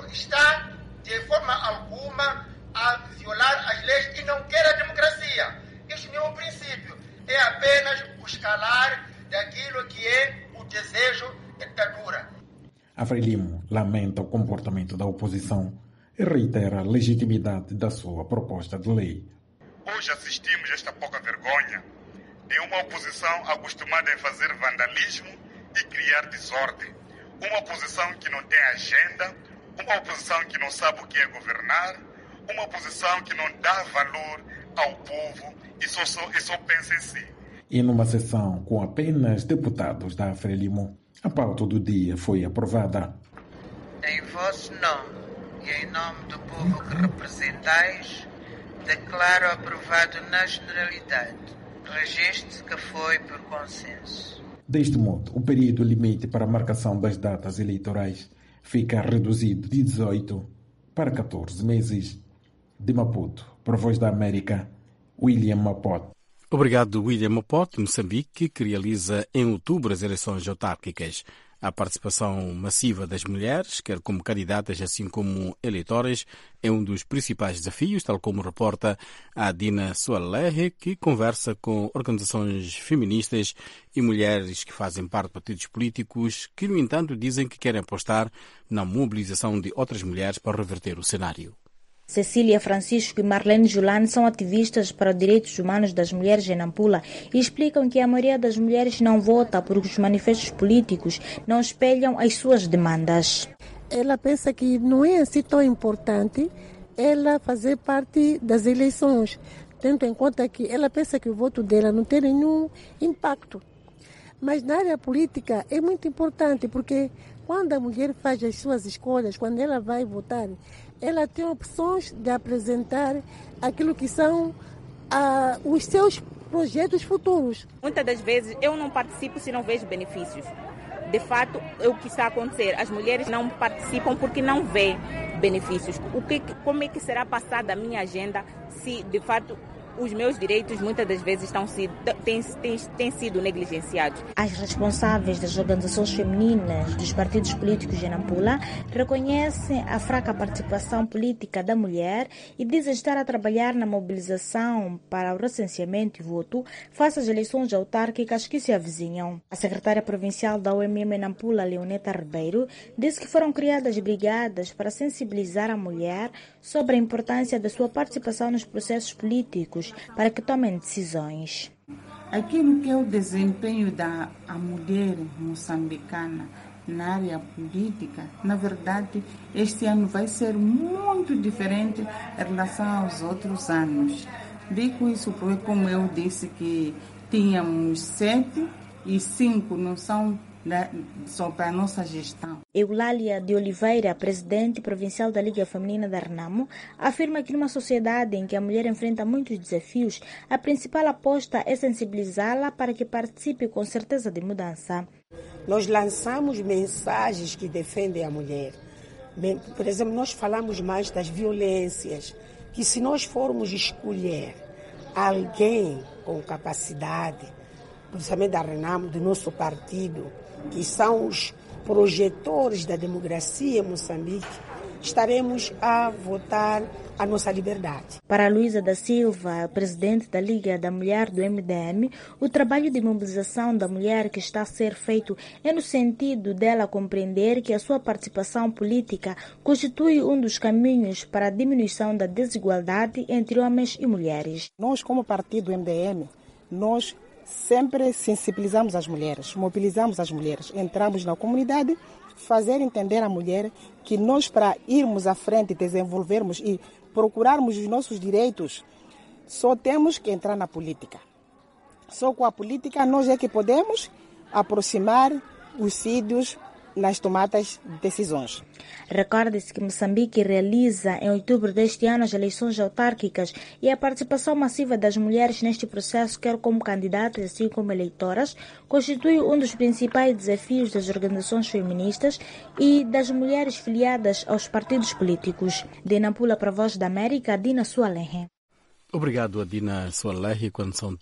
de forma alguma a violar as leis e não quer a democracia. Este não é um princípio, é apenas o escalar daquilo que é o desejo da ditadura. A Frelimo lamenta o comportamento da oposição e reitera a legitimidade da sua proposta de lei. Hoje assistimos a esta pouca vergonha de uma oposição acostumada a fazer vandalismo e criar desordem. Uma oposição que não tem agenda, uma oposição que não sabe o que é governar, uma oposição que não dá valor ao povo e só pensa em si. E numa sessão com apenas deputados da Frelimo, a pauta do dia foi aprovada. Em vosso nome e em nome do povo que representais, declaro aprovado na generalidade. Registe que foi por consenso. Deste modo, o período limite para a marcação das datas eleitorais fica reduzido de 18 para 14 meses. De Maputo, para a Voz da América, William Mopote. Obrigado, William Mopote. Moçambique, que realiza em outubro as eleições autárquicas. A participação massiva das mulheres, quer como candidatas assim como eleitoras, é um dos principais desafios, tal como reporta a Dina Soalerre, que conversa com organizações feministas e mulheres que fazem parte de partidos políticos, que, no entanto, dizem que querem apostar na mobilização de outras mulheres para reverter o cenário. Cecília Francisco e Marlene Julani são ativistas para os direitos humanos das mulheres em Nampula e explicam que a maioria das mulheres não vota porque os manifestos políticos não espelham as suas demandas. Ela pensa que não é assim tão importante ela fazer parte das eleições, tendo em conta que ela pensa que o voto dela não tem nenhum impacto. Mas na área política é muito importante porque quando a mulher faz as suas escolhas, quando ela vai votar, ela tem opções de apresentar aquilo que são os seus projetos futuros. Muitas das vezes eu não participo se não vejo benefícios. De fato, é o que está a acontecer. As mulheres não participam porque não vêem benefícios. Como é que será passada a minha agenda se, de fato, os meus direitos muitas das vezes têm sido negligenciados? As responsáveis das organizações femininas dos partidos políticos em Nampula reconhecem a fraca participação política da mulher e dizem estar a trabalhar na mobilização para o recenseamento e voto face às eleições autárquicas que se avizinham. A secretária provincial da OMM em Nampula, Leoneta Ribeiro, disse que foram criadas brigadas para sensibilizar a mulher sobre a importância da sua participação nos processos políticos para que tomem decisões. Aquilo que é o desempenho da mulher moçambicana na área política, na verdade, este ano vai ser muito diferente em relação aos outros anos. Digo isso porque, como eu disse, que tínhamos 7 e 5 não são só para a nossa gestão. Eulália de Oliveira, presidente provincial da Liga Feminina da Renamo, afirma que numa sociedade em que a mulher enfrenta muitos desafios, a principal aposta é sensibilizá-la para que participe com certeza de mudança. Nós lançamos mensagens que defendem a mulher. Por exemplo, nós falamos mais das violências, que se nós formos escolher alguém com capacidade, principalmente da Renamo, do nosso partido, que são os projetores da democracia em Moçambique, estaremos a votar a nossa liberdade. Para Luísa da Silva, presidente da Liga da Mulher do MDM, o trabalho de mobilização da mulher que está a ser feito é no sentido dela compreender que a sua participação política constitui um dos caminhos para a diminuição da desigualdade entre homens e mulheres. Nós, como partido MDM, nós sempre sensibilizamos as mulheres, mobilizamos as mulheres, entramos na comunidade, fazer entender à mulher que nós, para irmos à frente, desenvolvermos e procurarmos os nossos direitos, só temos que entrar na política. Só com a política nós é que podemos aproximar os sítios nas tomadas de decisões. Recorde-se que Moçambique realiza em outubro deste ano as eleições autárquicas e a participação massiva das mulheres neste processo, quer como candidatas assim como eleitoras, constitui um dos principais desafios das organizações feministas e das mulheres filiadas aos partidos políticos. De Nampula para a Voz da América, Dina Sualehe. Obrigado, Adina Sualehe. Quando são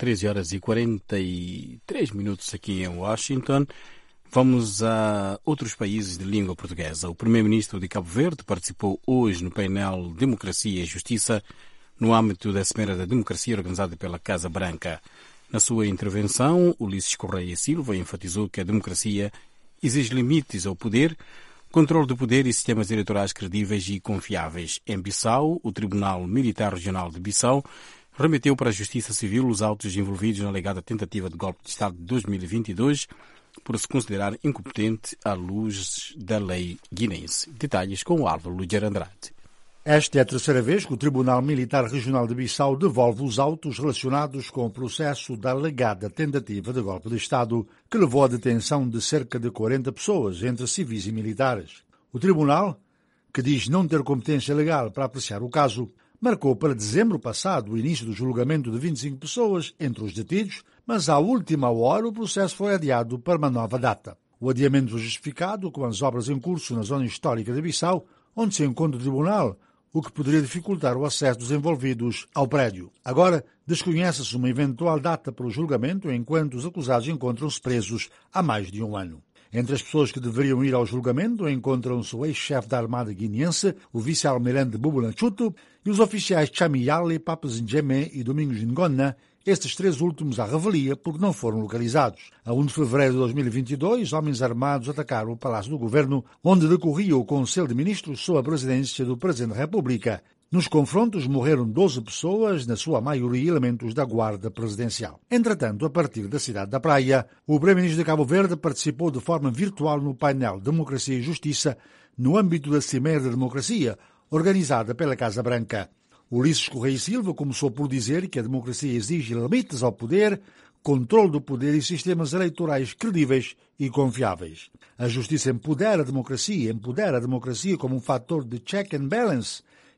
13h43 aqui em Washington, vamos a outros países de língua portuguesa. O primeiro-ministro de Cabo Verde participou hoje no painel Democracia e Justiça no âmbito da Semana da Democracia organizada pela Casa Branca. Na sua intervenção, Ulisses Correia Silva enfatizou que a democracia exige limites ao poder, controle do poder e sistemas eleitorais credíveis e confiáveis. Em Bissau, o Tribunal Militar Regional de Bissau remeteu para a Justiça Civil os autos envolvidos na alegada tentativa de golpe de Estado de 2022, por se considerar incompetente à luz da lei guinense. Detalhes com o Álvaro Luger Andrade. Esta é a terceira vez que o Tribunal Militar Regional de Bissau devolve os autos relacionados com o processo da alegada tentativa de golpe de Estado, que levou à detenção de cerca de 40 pessoas, entre civis e militares. O Tribunal, que diz não ter competência legal para apreciar o caso, marcou para dezembro passado o início do julgamento de 25 pessoas entre os detidos, mas à última hora o processo foi adiado para uma nova data. O adiamento foi justificado com as obras em curso na zona histórica de Bissau, onde se encontra o tribunal, o que poderia dificultar o acesso dos envolvidos ao prédio. Agora, desconhece-se uma eventual data para o julgamento, enquanto os acusados encontram-se presos há mais de um ano. Entre as pessoas que deveriam ir ao julgamento encontram-se o ex-chefe da Armada guineense, o vice-almirante Bubu Lanchuto, e os oficiais Chamiyale, Papas Njeme e Domingos Ngona, estes três últimos à revelia porque não foram localizados. A 1 de fevereiro de 2022, homens armados atacaram o Palácio do Governo, onde decorria o Conselho de Ministros sob a presidência do Presidente da República. Nos confrontos morreram 12 pessoas, na sua maioria elementos da Guarda Presidencial. Entretanto, a partir da cidade da Praia, o Primeiro-Ministro de Cabo Verde participou de forma virtual no painel Democracia e Justiça, no âmbito da Cimeira da Democracia, organizada pela Casa Branca. Ulisses Correia Silva começou por dizer que a democracia exige limites ao poder, controle do poder e sistemas eleitorais credíveis e confiáveis. A justiça empodera a democracia como um fator de check and balance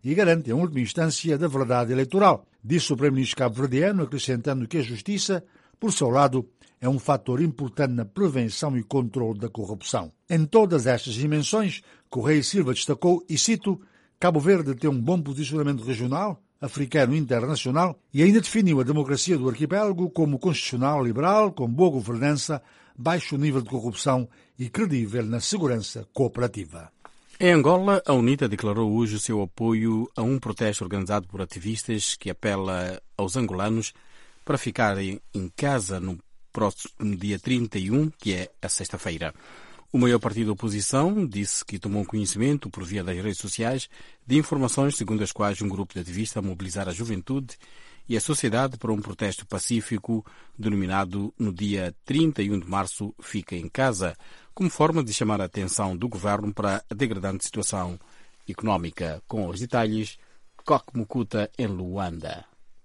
e garante, em última instância, da verdade eleitoral, disse o primeiro-ministro cabo-verdiano, acrescentando que a justiça, por seu lado, é um fator importante na prevenção e controle da corrupção. Em todas estas dimensões, Correia Silva destacou, e cito, Cabo Verde tem um bom posicionamento regional, africano e internacional e ainda definiu a democracia do arquipélago como constitucional liberal, com boa governança, baixo nível de corrupção e credível na segurança cooperativa. Em Angola, a UNITA declarou hoje o seu apoio a um protesto organizado por ativistas que apela aos angolanos para ficarem em casa no próximo dia 31, que é a sexta-feira. O maior partido da oposição disse que tomou conhecimento, por via das redes sociais, de informações segundo as quais um grupo de ativistas mobilizar a juventude e a sociedade para um protesto pacífico denominado no dia 31 de março Fica em Casa, como forma de chamar a atenção do governo para a degradante situação económica. Com os detalhes, Coque Mukuta, em Luanda.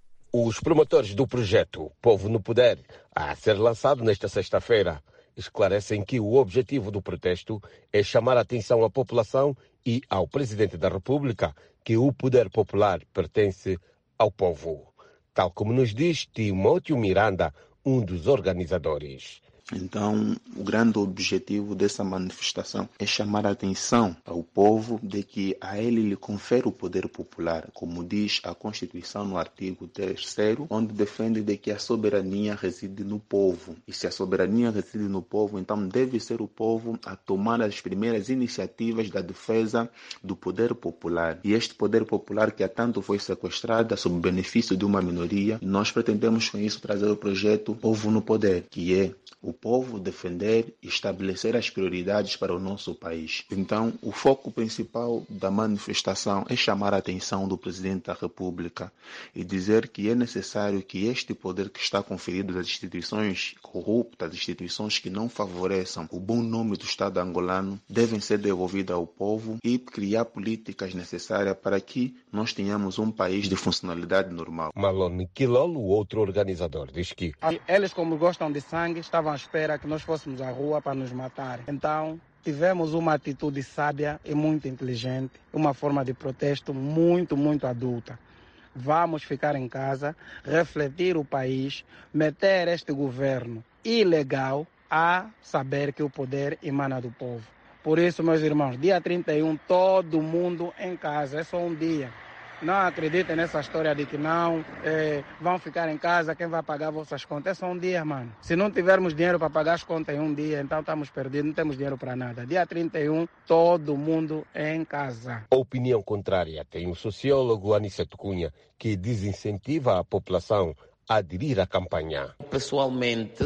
Os promotores do projeto Povo no Poder, a ser lançado nesta sexta-feira, esclarecem que o objetivo do protesto é chamar a atenção à população e ao Presidente da República que o poder popular pertence ao povo, tal como nos diz Timóteo Miranda, um dos organizadores. Então, o grande objetivo dessa manifestação é chamar a atenção ao povo de que a ele lhe confere o poder popular, como diz a Constituição no artigo 3º, onde defende de que a soberania reside no povo. E se a soberania reside no povo, então deve ser o povo a tomar as primeiras iniciativas da defesa do poder popular. E este poder popular que há tanto foi sequestrado sob benefício de uma minoria, nós pretendemos com isso trazer o projeto Povo no Poder, que é o povo defender e estabelecer as prioridades para o nosso país. Então, o foco principal da manifestação é chamar a atenção do Presidente da República e dizer que é necessário que este poder que está conferido às instituições corruptas, instituições que não favoreçam o bom nome do Estado angolano, devem ser devolvidas ao povo e criar políticas necessárias para que nós tenhamos um país de funcionalidade normal. Malone Quilolo, outro organizador, diz que eles, como gostam de sangue, estavam à espera que nós fôssemos à rua para nos matar. Então, tivemos uma atitude sábia e muito inteligente, uma forma de protesto muito, muito adulta. Vamos ficar em casa, refletir o país, meter este governo ilegal a saber que o poder emana do povo. Por isso, meus irmãos, dia 31, todo mundo em casa, é só um dia. Não acreditem nessa história de que não, vão ficar em casa, quem vai pagar vossas contas? É só um dia, mano. Se não tivermos dinheiro para pagar as contas em um dia, então estamos perdidos, não temos dinheiro para nada. Dia 31, todo mundo em casa. A opinião contrária tem o sociólogo Aniceto Cunha, que desincentiva a população a aderir à campanha. Pessoalmente,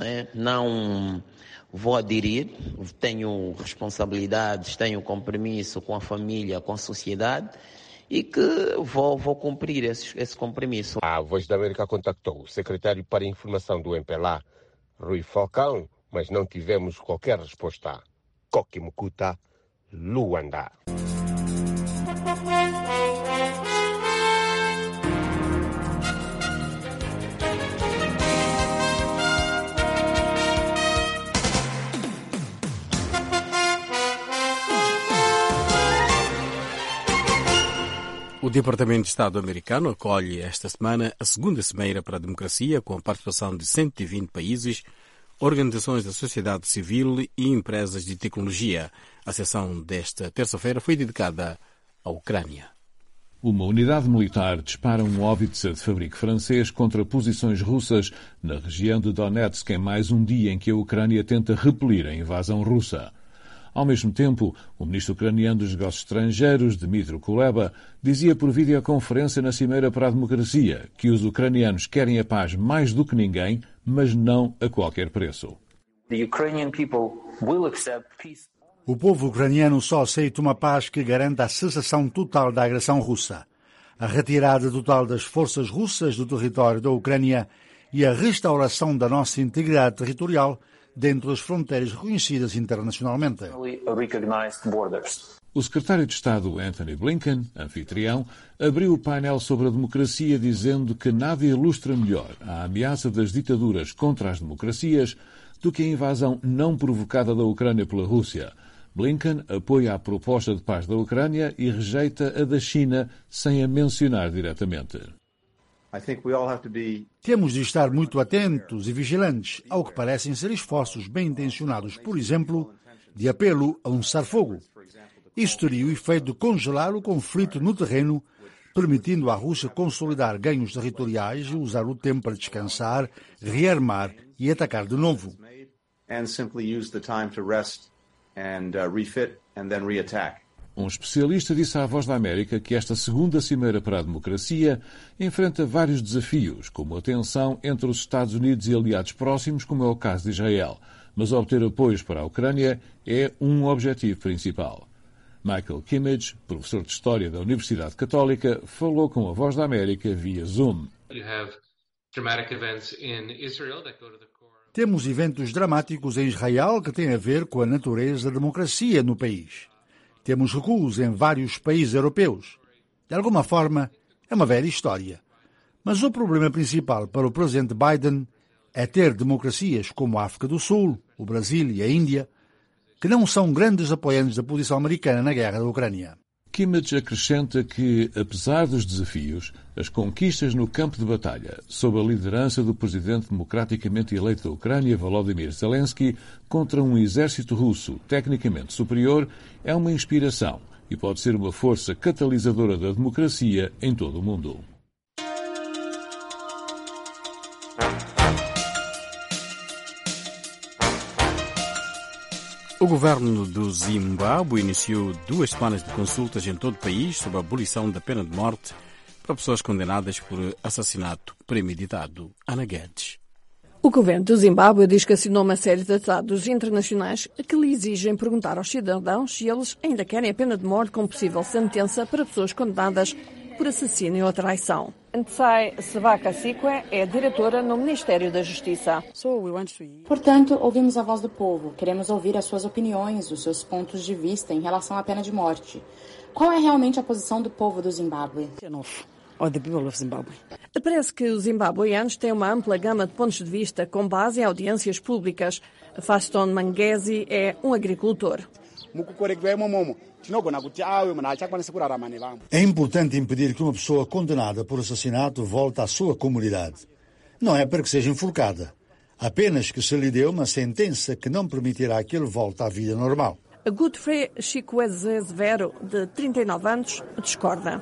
não vou aderir, tenho responsabilidades, tenho compromisso com a família, com a sociedade, e que vou cumprir esse compromisso. A Voz da América contactou o secretário para a informação do MPLA, Rui Falcão, mas não tivemos qualquer resposta. Coque Mukuta, Luanda. O Departamento de Estado americano acolhe esta semana a segunda Cimeira para a Democracia, com a participação de 120 países, organizações da sociedade civil e empresas de tecnologia. A sessão desta terça-feira foi dedicada à Ucrânia. Uma unidade militar dispara um Howitzer de fabrico francês contra posições russas na região de Donetsk em mais um dia em que a Ucrânia tenta repelir a invasão russa. Ao mesmo tempo, o ministro ucraniano dos Negócios Estrangeiros, Dmytro Kuleba, dizia por videoconferência na Cimeira para a Democracia que os ucranianos querem a paz mais do que ninguém, mas não a qualquer preço. O povo ucraniano só aceita uma paz que garanta a cessação total da agressão russa, a retirada total das forças russas do território da Ucrânia e a restauração da nossa integridade territorial dentro das fronteiras reconhecidas internacionalmente. O secretário de Estado Antony Blinken, anfitrião, abriu o painel sobre a democracia dizendo que nada ilustra melhor a ameaça das ditaduras contra as democracias do que a invasão não provocada da Ucrânia pela Rússia. Blinken apoia a proposta de paz da Ucrânia e rejeita a da China sem a mencionar diretamente. Temos de estar muito atentos e vigilantes ao que parecem ser esforços bem-intencionados, por exemplo, de apelo a um cessar-fogo. Isso teria o efeito de congelar o conflito no terreno, permitindo à Rússia consolidar ganhos territoriais e usar o tempo para descansar, rearmar e atacar de novo. Um especialista disse à Voz da América que esta segunda Cimeira para a Democracia enfrenta vários desafios, como a tensão entre os Estados Unidos e aliados próximos, como é o caso de Israel. Mas obter apoios para a Ucrânia é um objetivo principal. Michael Kimmage, professor de História da Universidade Católica, falou com a Voz da América via Zoom. Temos eventos dramáticos em Israel que têm a ver com a natureza da democracia no país. Temos recuos em vários países europeus. De alguma forma, é uma velha história. Mas o problema principal para o presidente Biden é ter democracias como a África do Sul, o Brasil e a Índia, que não são grandes apoiantes da posição americana na guerra da Ucrânia. Kimmage acrescenta que, apesar dos desafios, as conquistas no campo de batalha, sob a liderança do presidente democraticamente eleito da Ucrânia, Volodymyr Zelensky, contra um exército russo tecnicamente superior, é uma inspiração e pode ser uma força catalisadora da democracia em todo o mundo. O governo do Zimbábue iniciou 2 semanas de consultas em todo o país sobre a abolição da pena de morte para pessoas condenadas por assassinato premeditado. Ana Guedes. O governo do Zimbábue diz que assinou uma série de tratados internacionais que lhe exigem perguntar aos cidadãos se eles ainda querem a pena de morte com possível sentença para pessoas condenadas por assassínio ou traição. Ntsai Sebaka-Sikwe é diretora no Ministério da Justiça. Portanto, ouvimos a voz do povo. Queremos ouvir as suas opiniões, os seus pontos de vista em relação à pena de morte. Qual é realmente a posição do povo do Zimbábue? Parece que os zimbabueanos têm uma ampla gama de pontos de vista com base em audiências públicas. Faston Mangezi é um agricultor. É importante impedir que uma pessoa condenada por assassinato volte à sua comunidade. Não é para que seja enforcada, apenas que se lhe dê uma sentença que não permitirá que ele volte à vida normal. Godfrey Chikwezevero, de 39 anos, discorda.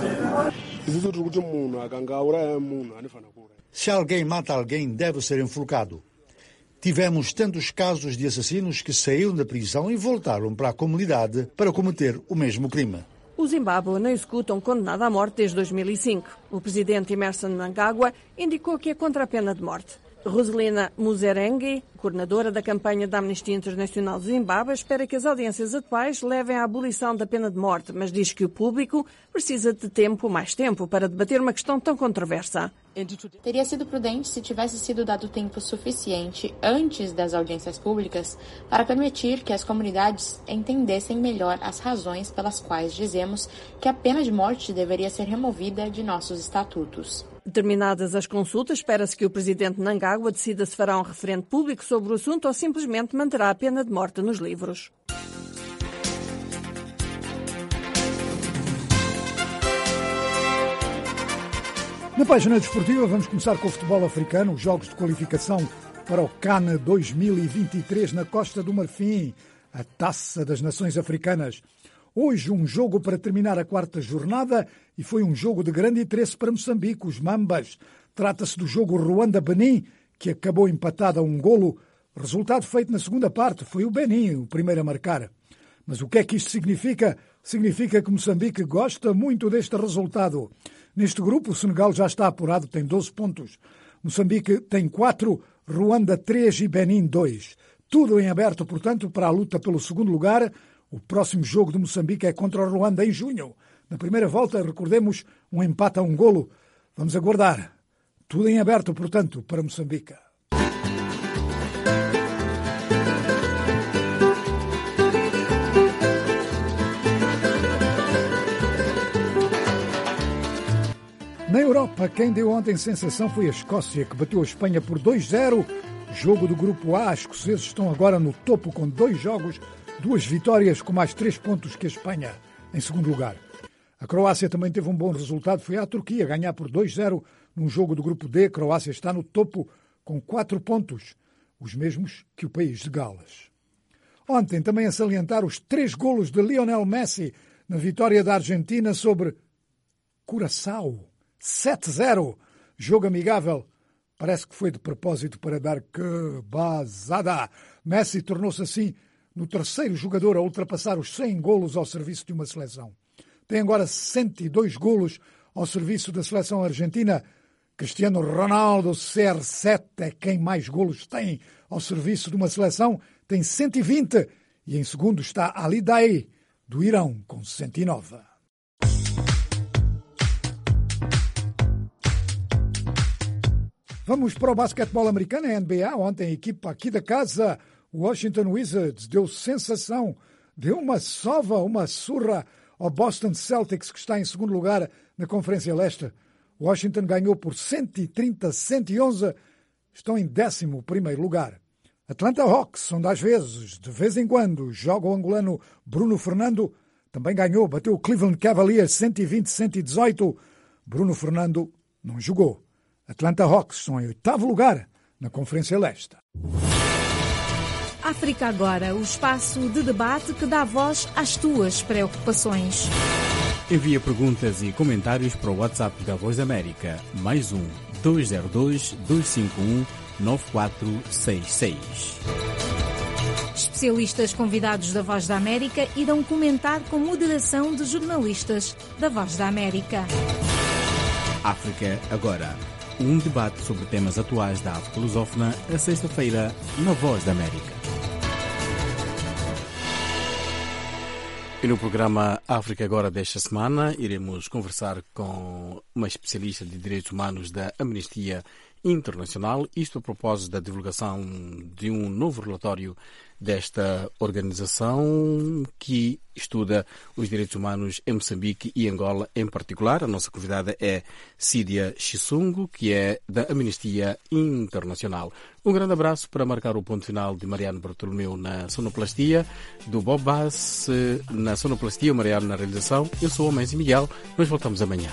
Se alguém mata alguém, deve ser enforcado. Tivemos tantos casos de assassinos que saíram da prisão e voltaram para a comunidade para cometer o mesmo crime. O Zimbábue não executa um condenado à morte desde 2005. O presidente Emmerson Mnangagwa indicou que é contra a pena de morte. Roselina Muzerengi, coordenadora da campanha da Amnistia Internacional do Zimbábue, espera que as audiências atuais levem à abolição da pena de morte, mas diz que o público precisa de mais tempo, para debater uma questão tão controversa. Teria sido prudente se tivesse sido dado tempo suficiente antes das audiências públicas para permitir que as comunidades entendessem melhor as razões pelas quais dizemos que a pena de morte deveria ser removida de nossos estatutos. Terminadas as consultas, espera-se que o presidente Mnangagwa decida se fará um referendo público sobre o assunto ou simplesmente manterá a pena de morte nos livros. Na página desportiva vamos começar com o futebol africano, os jogos de qualificação para o CAN 2023 na Costa do Marfim, a Taça das Nações Africanas. Hoje um jogo para terminar a 4ª jornada e foi um jogo de grande interesse para Moçambique, os Mambas. Trata-se do jogo Ruanda-Benin, que acabou empatado a 1-golo. Resultado feito na segunda parte, foi o Benin o primeiro a marcar. Mas o que é que isto significa? Significa que Moçambique gosta muito deste resultado. Neste grupo, o Senegal já está apurado, tem 12 pontos. Moçambique tem 4, Ruanda 3 e Benin 2. Tudo em aberto, portanto, para a luta pelo segundo lugar. O próximo jogo de Moçambique é contra o Ruanda em junho. Na primeira volta, recordemos, um empate a 1-golo. Vamos aguardar. Tudo em aberto, portanto, para Moçambique. Na Europa, quem deu ontem sensação foi a Escócia, que bateu a Espanha por 2-0. Jogo do Grupo A, os escoceses estão agora no topo com 2 jogos 2 vitórias com mais 3 pontos que a Espanha, em segundo lugar. A Croácia também teve um bom resultado, foi à Turquia ganhar por 2-0 num jogo do grupo D. A Croácia está no topo com 4 pontos, os mesmos que o país de Gales. Ontem também a salientar os 3 golos de Lionel Messi na vitória da Argentina sobre Curaçao, 7-0, jogo amigável. Parece que foi de propósito para dar cabazada. Messi tornou-se assim no terceiro jogador a ultrapassar os 100 golos ao serviço de uma seleção. Tem agora 102 golos ao serviço da seleção argentina. Cristiano Ronaldo, CR7, é quem mais golos tem ao serviço de uma seleção, tem 120. E em segundo está Ali Daei, do Irão, com 109. Vamos para o basquetebol americano, a NBA. Ontem a equipa aqui da casa, o Washington Wizards, deu sensação, deu uma sova, uma surra ao Boston Celtics, que está em segundo lugar na Conferência Leste. Washington ganhou por 130-111, estão em 11º lugar. Atlanta Hawks, onde às vezes, de vez em quando, joga o angolano Bruno Fernando, também ganhou, bateu o Cleveland Cavaliers 120-118. Bruno Fernando não jogou. Atlanta Hawks estão em 8º lugar na Conferência Leste. África Agora, o espaço de debate que dá voz às tuas preocupações. Envia perguntas e comentários para o WhatsApp da Voz da América, mais 1-202-251-9466. Especialistas convidados da Voz da América irão comentar com moderação de jornalistas da Voz da América. África Agora, um debate sobre temas atuais da África lusófona, a sexta-feira, na Voz da América. E no programa África Agora desta semana, iremos conversar com uma especialista de direitos humanos da Amnistia Internacional, isto a propósito da divulgação de um novo relatório desta organização que estuda os direitos humanos em Moçambique e Angola em particular. A nossa convidada é Cídia Chisungo, que é da Amnistia Internacional. Um grande abraço para marcar o ponto final de Mariano Bartolomeu na sonoplastia, do Bob Bass na sonoplastia, o Mariano na realização. Eu sou o Menzi Miguel, nós voltamos amanhã.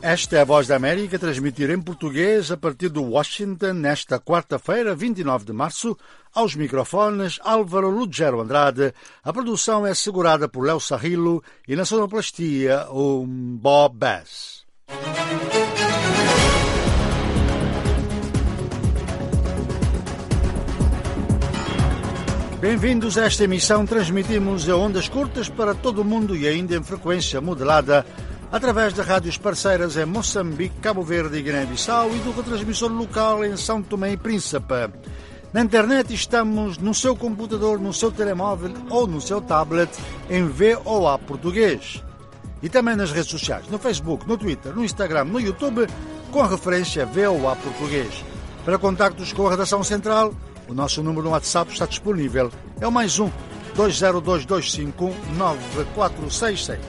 Esta é a Voz da América, transmitir em português a partir de Washington, nesta quarta-feira, 29 de março, aos microfones Álvaro Lugero Andrade. A produção é assegurada por Léo Sarrilo e na sonoplastia o Bob Bass. Bem-vindos a esta emissão. Transmitimos a ondas curtas para todo o mundo e ainda em frequência modulada através de rádios parceiras em Moçambique, Cabo Verde e Guiné-Bissau e do retransmissor local em São Tomé e Príncipe. Na internet estamos no seu computador, no seu telemóvel ou no seu tablet em VOA Português. E também nas redes sociais, no Facebook, no Twitter, no Instagram, no YouTube, com a referência VOA Português. Para contactos com a redação central, o nosso número no WhatsApp está disponível. É o +1 20225 9466.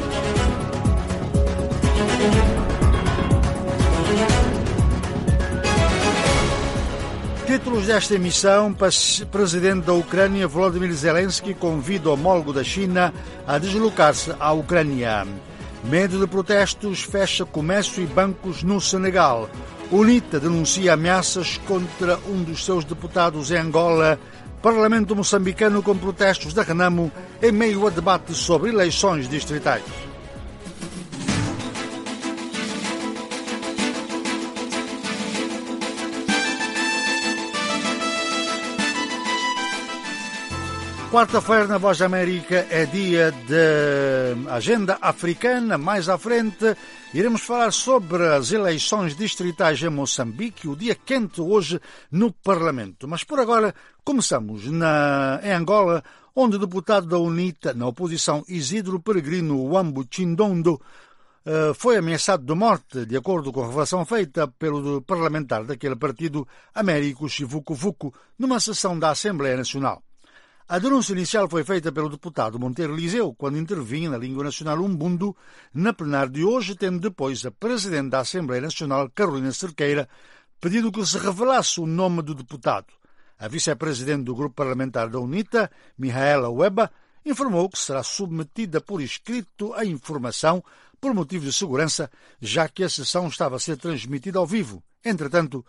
Títulos desta emissão: Presidente da Ucrânia Volodymyr Zelensky convida o homólogo da China a deslocar-se à Ucrânia. Medo de protestos fecha comércio e bancos no Senegal. UNITA denuncia ameaças contra um dos seus deputados em Angola. Parlamento moçambicano com protestos da Renamo em meio a debate sobre eleições distritais. Quarta-feira na Voz da América é dia de agenda africana. Mais à frente iremos falar sobre as eleições distritais em Moçambique, o dia quente hoje no Parlamento. Mas por agora começamos em Angola, onde o deputado da UNITA, na oposição, Isidro Peregrino Wambu Chindondo, foi ameaçado de morte, de acordo com a revelação feita pelo parlamentar daquele partido, Américo Chivuco Vuco, numa sessão da Assembleia Nacional. A denúncia inicial foi feita pelo deputado Monteiro Eliseu, quando intervinha na língua nacional Umbundo, na plenária de hoje, tendo depois a Presidente da Assembleia Nacional, Carolina Cerqueira, pedido que se revelasse o nome do deputado. A vice-presidente do grupo parlamentar da UNITA, Mihaela Weba, informou que será submetida por escrito a informação por motivo de segurança, já que a sessão estava a ser transmitida ao vivo. Entretanto,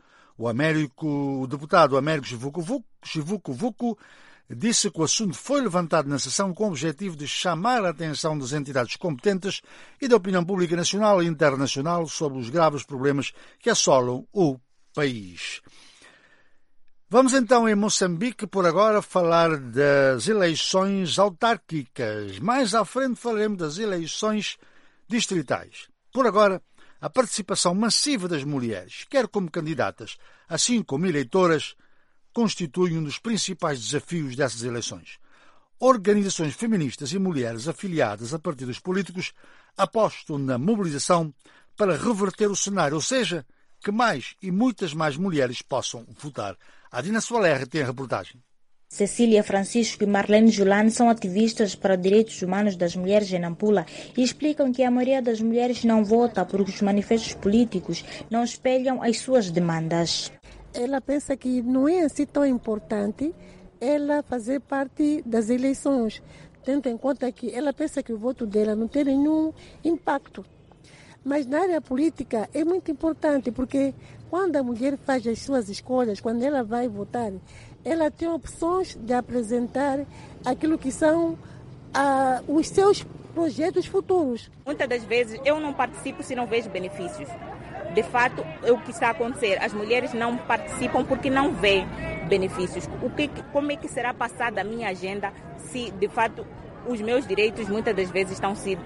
o deputado Américo Chivuco Vuco disse que o assunto foi levantado na sessão com o objetivo de chamar a atenção das entidades competentes e da opinião pública nacional e internacional sobre os graves problemas que assolam o país. Vamos então em Moçambique, por agora, falar das eleições autárquicas. Mais à frente falaremos das eleições distritais. Por agora, a participação massiva das mulheres, quer como candidatas, assim como eleitoras, constitui um dos principais desafios dessas eleições. Organizações feministas e mulheres afiliadas a partidos políticos apostam na mobilização para reverter o cenário, ou seja, que mais e muitas mais mulheres possam votar. A Dina Soaler tem a reportagem. Cecília Francisco e Marlene Julano são ativistas para os direitos humanos das mulheres em Nampula e explicam que a maioria das mulheres não vota porque os manifestos políticos não espelham as suas demandas. Ela pensa que não é assim tão importante ela fazer parte das eleições, tendo em conta que ela pensa que o voto dela não tem nenhum impacto. Mas na área política é muito importante, porque quando a mulher faz as suas escolhas, quando ela vai votar, ela tem opções de apresentar aquilo que são os seus projetos futuros. Muitas das vezes eu não participo se não vejo benefícios. De fato, é o que está a acontecer. As mulheres não participam porque não vêem benefícios. Como é que será passada a minha agenda se, de fato, os meus direitos muitas das vezes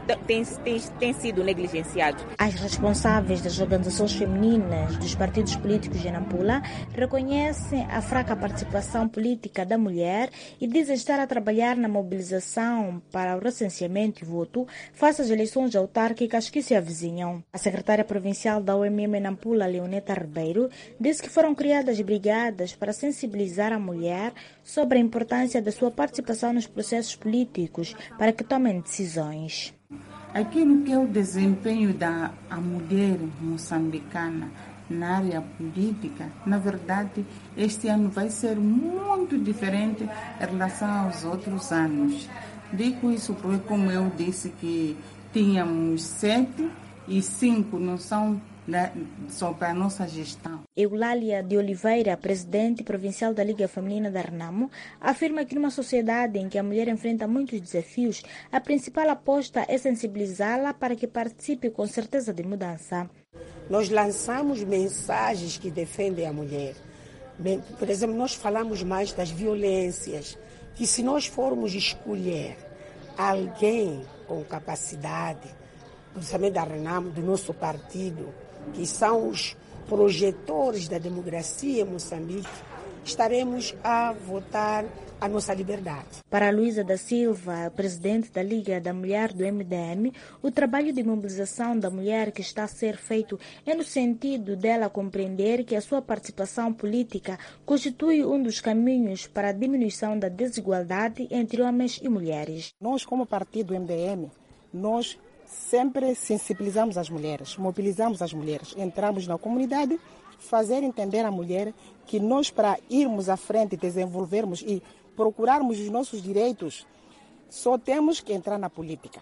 têm sido negligenciados? As responsáveis das organizações femininas dos partidos políticos de Nampula reconhecem a fraca participação política da mulher e dizem estar a trabalhar na mobilização para o recenseamento e voto face às eleições autárquicas que se avizinham. A secretária provincial da OMM em Nampula, Leoneta Ribeiro, disse que foram criadas brigadas para sensibilizar a mulher sobre a importância da sua participação nos processos políticos para que tomem decisões. Aquilo que é o desempenho da mulher moçambicana na área política, na verdade, este ano vai ser muito diferente em relação aos outros anos. Digo isso porque, como eu disse, que tínhamos 7 e 5 não são sobre a nossa gestão. Eulália de Oliveira, presidente provincial da Liga Feminina da Renamo, afirma que numa sociedade em que a mulher enfrenta muitos desafios, a principal aposta é sensibilizá-la para que participe com certeza de mudança. Nós lançamos mensagens que defendem a mulher. Por exemplo, nós falamos mais das violências, que se nós formos escolher alguém com capacidade, principalmente da Renamo, do nosso partido, que são os projetores da democracia em Moçambique, estaremos a votar a nossa liberdade. Para Luísa da Silva, presidente da Liga da Mulher do MDM, o trabalho de mobilização da mulher que está a ser feito é no sentido dela compreender que a sua participação política constitui um dos caminhos para a diminuição da desigualdade entre homens e mulheres. Nós, como partido MDM, nós sempre sensibilizamos as mulheres, mobilizamos as mulheres, entramos na comunidade, fazer entender à mulher que nós, para irmos à frente, desenvolvermos e procurarmos os nossos direitos, só temos que entrar na política.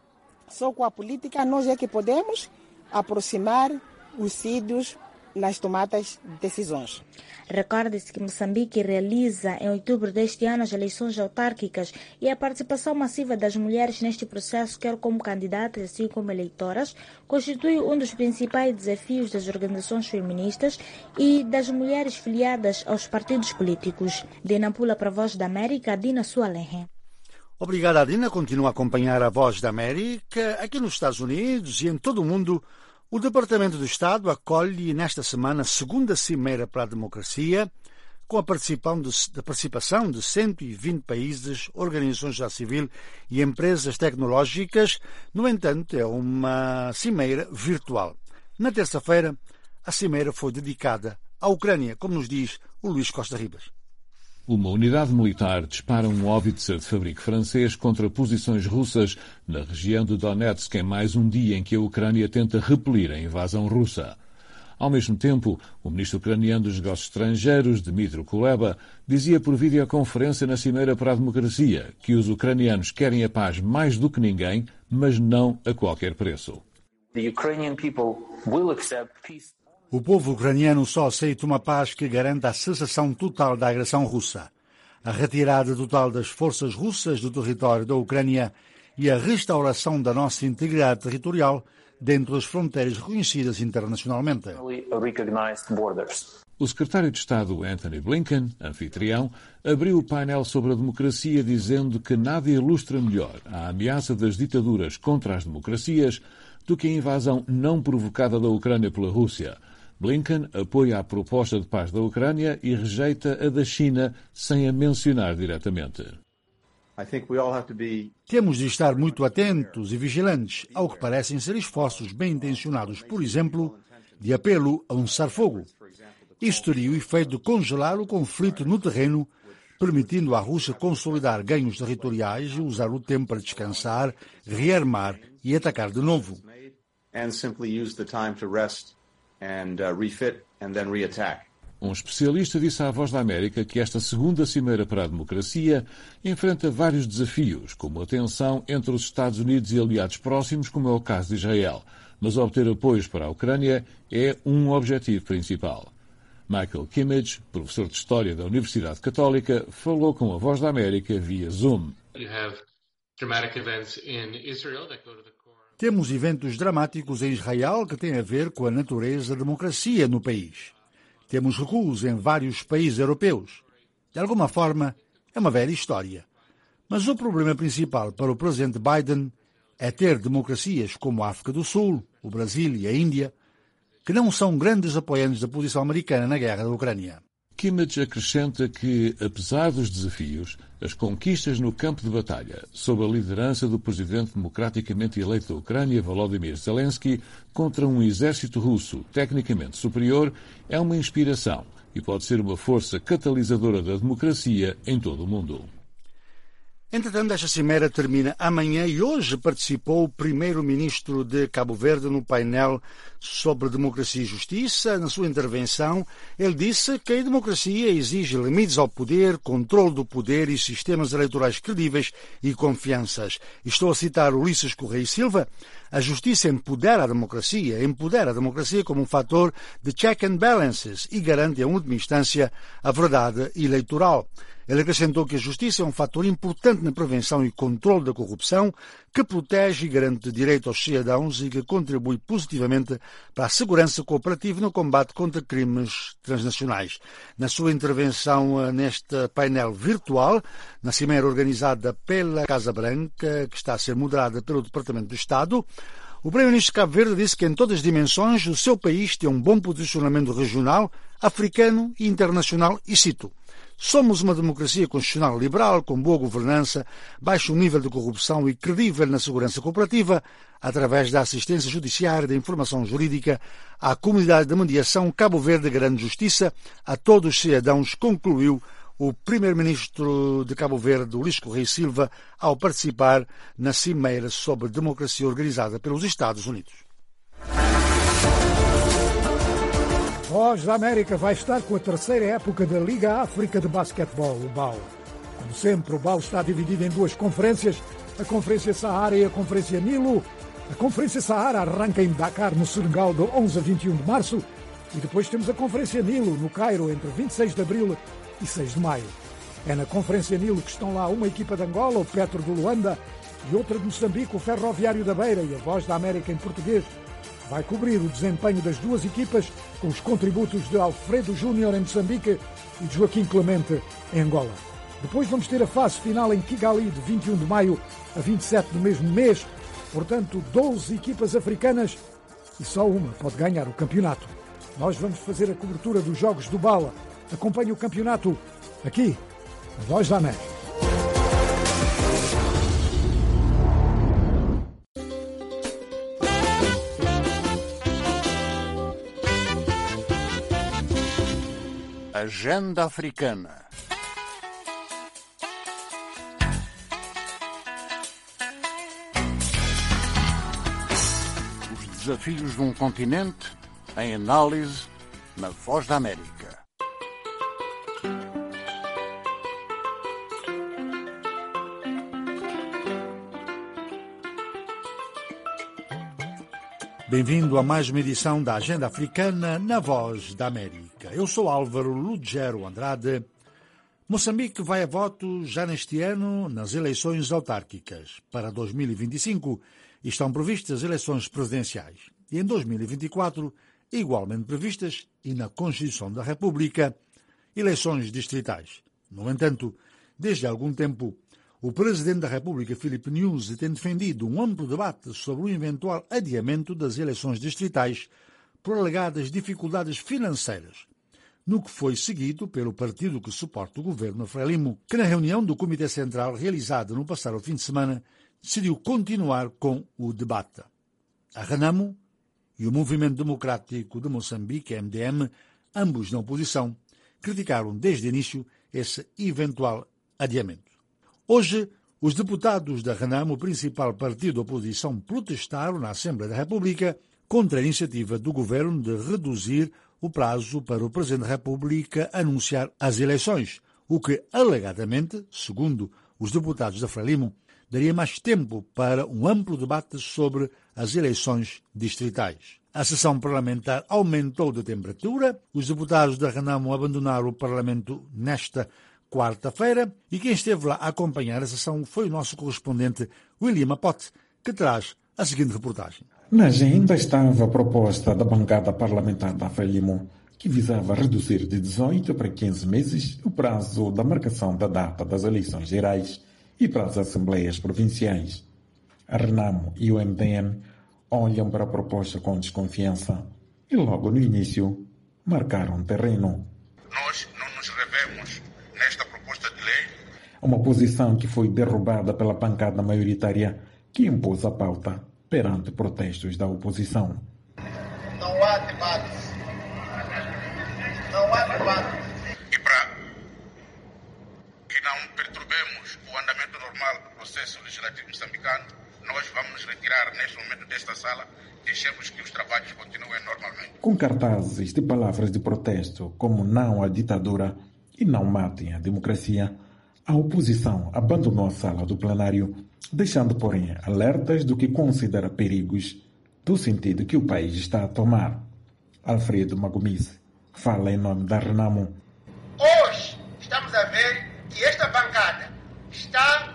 Só com a política nós é que podemos aproximar os sítios nas tomadas de decisões. Recorde-se que Moçambique realiza em outubro deste ano as eleições autárquicas e a participação massiva das mulheres neste processo, quer como candidatas assim como eleitoras, constitui um dos principais desafios das organizações feministas e das mulheres filiadas aos partidos políticos. De Nampula para a Voz da América, Dina Sualenhe. Obrigada, Dina. Continua a acompanhar a Voz da América. Aqui nos Estados Unidos e em todo o mundo, o Departamento do Estado acolhe nesta semana a segunda Cimeira para a Democracia, com a participação de 120 países, organizações da civil e empresas tecnológicas. No entanto, é uma cimeira virtual. Na terça-feira, a cimeira foi dedicada à Ucrânia, como nos diz o Luís Costa Ribas. Uma unidade militar dispara um Howitzer de fabrico francês contra posições russas na região de Donetsk em mais um dia em que a Ucrânia tenta repelir a invasão russa. Ao mesmo tempo, o ministro ucraniano dos Negócios Estrangeiros, Dmytro Kuleba, dizia por videoconferência na Cimeira para a Democracia que os ucranianos querem a paz mais do que ninguém, mas não a qualquer preço. O povo ucraniano só aceita uma paz que garanta a cessação total da agressão russa, a retirada total das forças russas do território da Ucrânia e a restauração da nossa integridade territorial dentro das fronteiras reconhecidas internacionalmente. O secretário de Estado Antony Blinken, anfitrião, abriu o painel sobre a democracia dizendo que nada ilustra melhor a ameaça das ditaduras contra as democracias do que a invasão não provocada da Ucrânia pela Rússia. Blinken apoia a proposta de paz da Ucrânia e rejeita a da China sem a mencionar diretamente. Temos de estar muito atentos e vigilantes ao que parecem ser esforços bem-intencionados, por exemplo, de apelo a um cessar-fogo. Isto teria o efeito de congelar o conflito no terreno, permitindo à Rússia consolidar ganhos territoriais e usar o tempo para descansar, rearmar e atacar de novo. Um especialista disse à Voz da América que esta segunda Cimeira para a Democracia enfrenta vários desafios, como a tensão entre os Estados Unidos e aliados próximos, como é o caso de Israel. Mas obter apoios para a Ucrânia é um objetivo principal. Michael Kimmage, professor de História da Universidade Católica, falou com a Voz da América via Zoom. Temos eventos dramáticos em Israel que têm a ver com a natureza da democracia no país. Temos recuos em vários países europeus. De alguma forma, é uma velha história. Mas o problema principal para o presidente Biden é ter democracias como a África do Sul, o Brasil e a Índia, que não são grandes apoiantes da posição americana na guerra da Ucrânia. Kimmage acrescenta que, apesar dos desafios, as conquistas no campo de batalha, sob a liderança do presidente democraticamente eleito da Ucrânia, Volodymyr Zelensky, contra um exército russo tecnicamente superior, é uma inspiração e pode ser uma força catalisadora da democracia em todo o mundo. Entretanto, esta cimeira termina amanhã e hoje participou o primeiro-ministro de Cabo Verde no painel sobre democracia e justiça. Na sua intervenção, ele disse que a democracia exige limites ao poder, controle do poder e sistemas eleitorais credíveis e confianças. Estou a citar Ulisses Correia e Silva. A justiça empodera a democracia como um fator de check and balances e garante, em última instância, a verdade eleitoral. Ele acrescentou que a justiça é um fator importante na prevenção e controle da corrupção, que protege e garante direito aos cidadãos e que contribui positivamente para a segurança cooperativa no combate contra crimes transnacionais. Na sua intervenção neste painel virtual, na cimeira organizada pela Casa Branca, que está a ser moderada pelo Departamento de Estado, o Primeiro-Ministro de Cabo Verde disse que em todas as dimensões o seu país tem um bom posicionamento regional, africano e internacional, e cito: "Somos uma democracia constitucional liberal, com boa governança, baixo nível de corrupção e credível na segurança cooperativa, através da assistência judiciária e da informação jurídica à comunidade de mediação. Cabo Verde garante justiça a todos os cidadãos", concluiu o primeiro-ministro de Cabo Verde, Ulisses Correia e Silva, ao participar na cimeira sobre democracia organizada pelos Estados Unidos. Voz da América vai estar com a terceira época da Liga África de Basquetebol, o BAL. Como sempre, o BAL está dividido em duas conferências, a Conferência Sahara e a Conferência Nilo. A Conferência Sahara arranca em Dakar, no Senegal, de 11 a 21 de março, e depois temos a Conferência Nilo, no Cairo, entre 26 de abril e 6 de maio. É na Conferência Nilo que estão lá uma equipa de Angola, o Petro de Luanda, e outra de Moçambique, o Ferroviário da Beira, e a Voz da América em português vai cobrir o desempenho das duas equipas com os contributos de Alfredo Júnior em Moçambique e de Joaquim Clemente em Angola. Depois vamos ter a fase final em Kigali, de 21 de maio a 27 do mesmo mês. Portanto, 12 equipas africanas e só uma pode ganhar o campeonato. Nós vamos fazer a cobertura dos Jogos do BAL. Acompanhe o campeonato aqui, na Voz da América. Agenda Africana. Os desafios de um continente em análise na Voz da América. Bem-vindo a mais uma edição da Agenda Africana na Voz da América. Eu sou Álvaro Lugero Andrade. Moçambique vai a voto já neste ano nas eleições autárquicas. Para 2025 estão previstas eleições presidenciais. E em 2024, igualmente previstas, e na Constituição da República, eleições distritais. No entanto, desde algum tempo, o Presidente da República, Filipe Nyusi, tem defendido um amplo debate sobre o eventual adiamento das eleições distritais por alegadas dificuldades financeiras, no que foi seguido pelo partido que suporta o governo Frelimo, que na reunião do Comitê Central realizada no passado fim de semana decidiu continuar com o debate. A Renamo e o Movimento Democrático de Moçambique, MDM, ambos na oposição, criticaram desde o início esse eventual adiamento. Hoje, os deputados da Renamo, o principal partido da oposição, protestaram na Assembleia da República contra a iniciativa do governo de reduzir o prazo para o Presidente da República anunciar as eleições, o que, alegadamente, segundo os deputados da Frelimo, daria mais tempo para um amplo debate sobre as eleições distritais. A sessão parlamentar aumentou de temperatura, os deputados da Renamo abandonaram o Parlamento nesta quarta-feira, e quem esteve lá a acompanhar a sessão foi o nosso correspondente William Apote, que traz a seguinte reportagem. Na agenda estava a proposta da bancada parlamentar da Frelimo, que visava reduzir de 18 para 15 meses o prazo da marcação da data das eleições gerais e para as assembleias provinciais. A Renamo e o MDM olham para a proposta com desconfiança e logo no início marcaram terreno. Nós não nos revemos nesta proposta de lei. Uma posição que foi derrubada pela bancada maioritária que impôs a pauta perante protestos da oposição. Não há debate. Não há debate. E para que não perturbemos o andamento normal processo legislativo moçambicano. Nós vamos nos retirar neste momento desta sala. Deixemos que os trabalhos continuem normalmente. Com cartazes de palavras de protesto como não à ditadura e não matem a democracia, a oposição abandonou a sala do plenário, deixando, porém, alertas do que considera perigos do sentido que o país está a tomar. Alfredo Magomice fala em nome da Renamo. Hoje estamos a ver que esta bancada está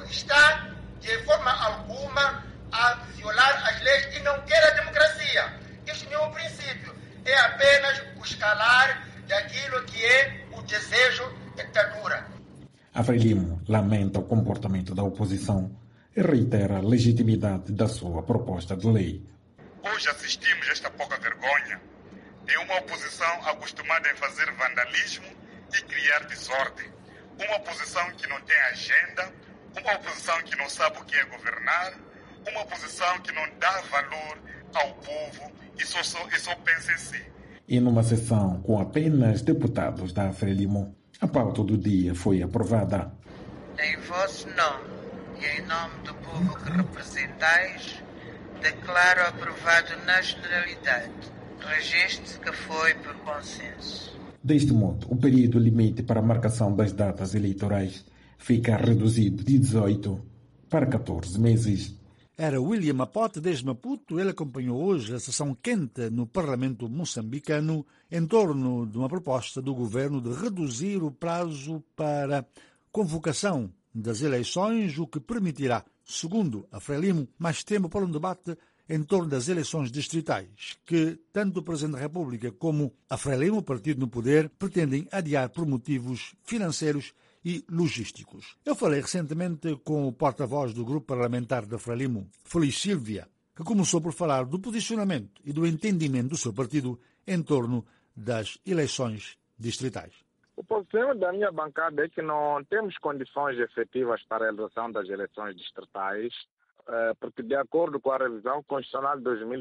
de forma alguma a violar as leis e não quer a democracia. Este não é o princípio, é apenas o escalar daquilo que é o desejo da ditadura. A Frelimo lamenta o comportamento da oposição e reitera a legitimidade da sua proposta de lei. Hoje assistimos a esta pouca vergonha de uma oposição acostumada em fazer vandalismo e criar desordem. Uma oposição que não tem agenda, uma oposição que não sabe o que é governar, uma oposição que não dá valor ao povo e só pensa em si. E numa sessão com apenas deputados da Frelimo, a pauta do dia foi aprovada. Em vosso nome e em nome do povo que representais, declaro aprovado na generalidade. Registre que foi por consenso. Deste modo, o período limite para a marcação das datas eleitorais fica reduzido de 18 para 14 meses. Era William Apote desde Maputo. Ele acompanhou hoje a sessão quente no Parlamento moçambicano em torno de uma proposta do governo de reduzir o prazo para convocação das eleições, o que permitirá, segundo a Frelimo, mais tempo para um debate em torno das eleições distritais, que tanto o Presidente da República como a Frelimo, o partido no poder, pretendem adiar por motivos financeiros e logísticos. Eu falei recentemente com o porta-voz do grupo parlamentar da Frelimo, Feliz Silvia, que começou por falar do posicionamento e do entendimento do seu partido em torno das eleições distritais. O posicionamento da minha bancada é que não temos condições efetivas para a realização das eleições distritais, porque de acordo com a revisão constitucional de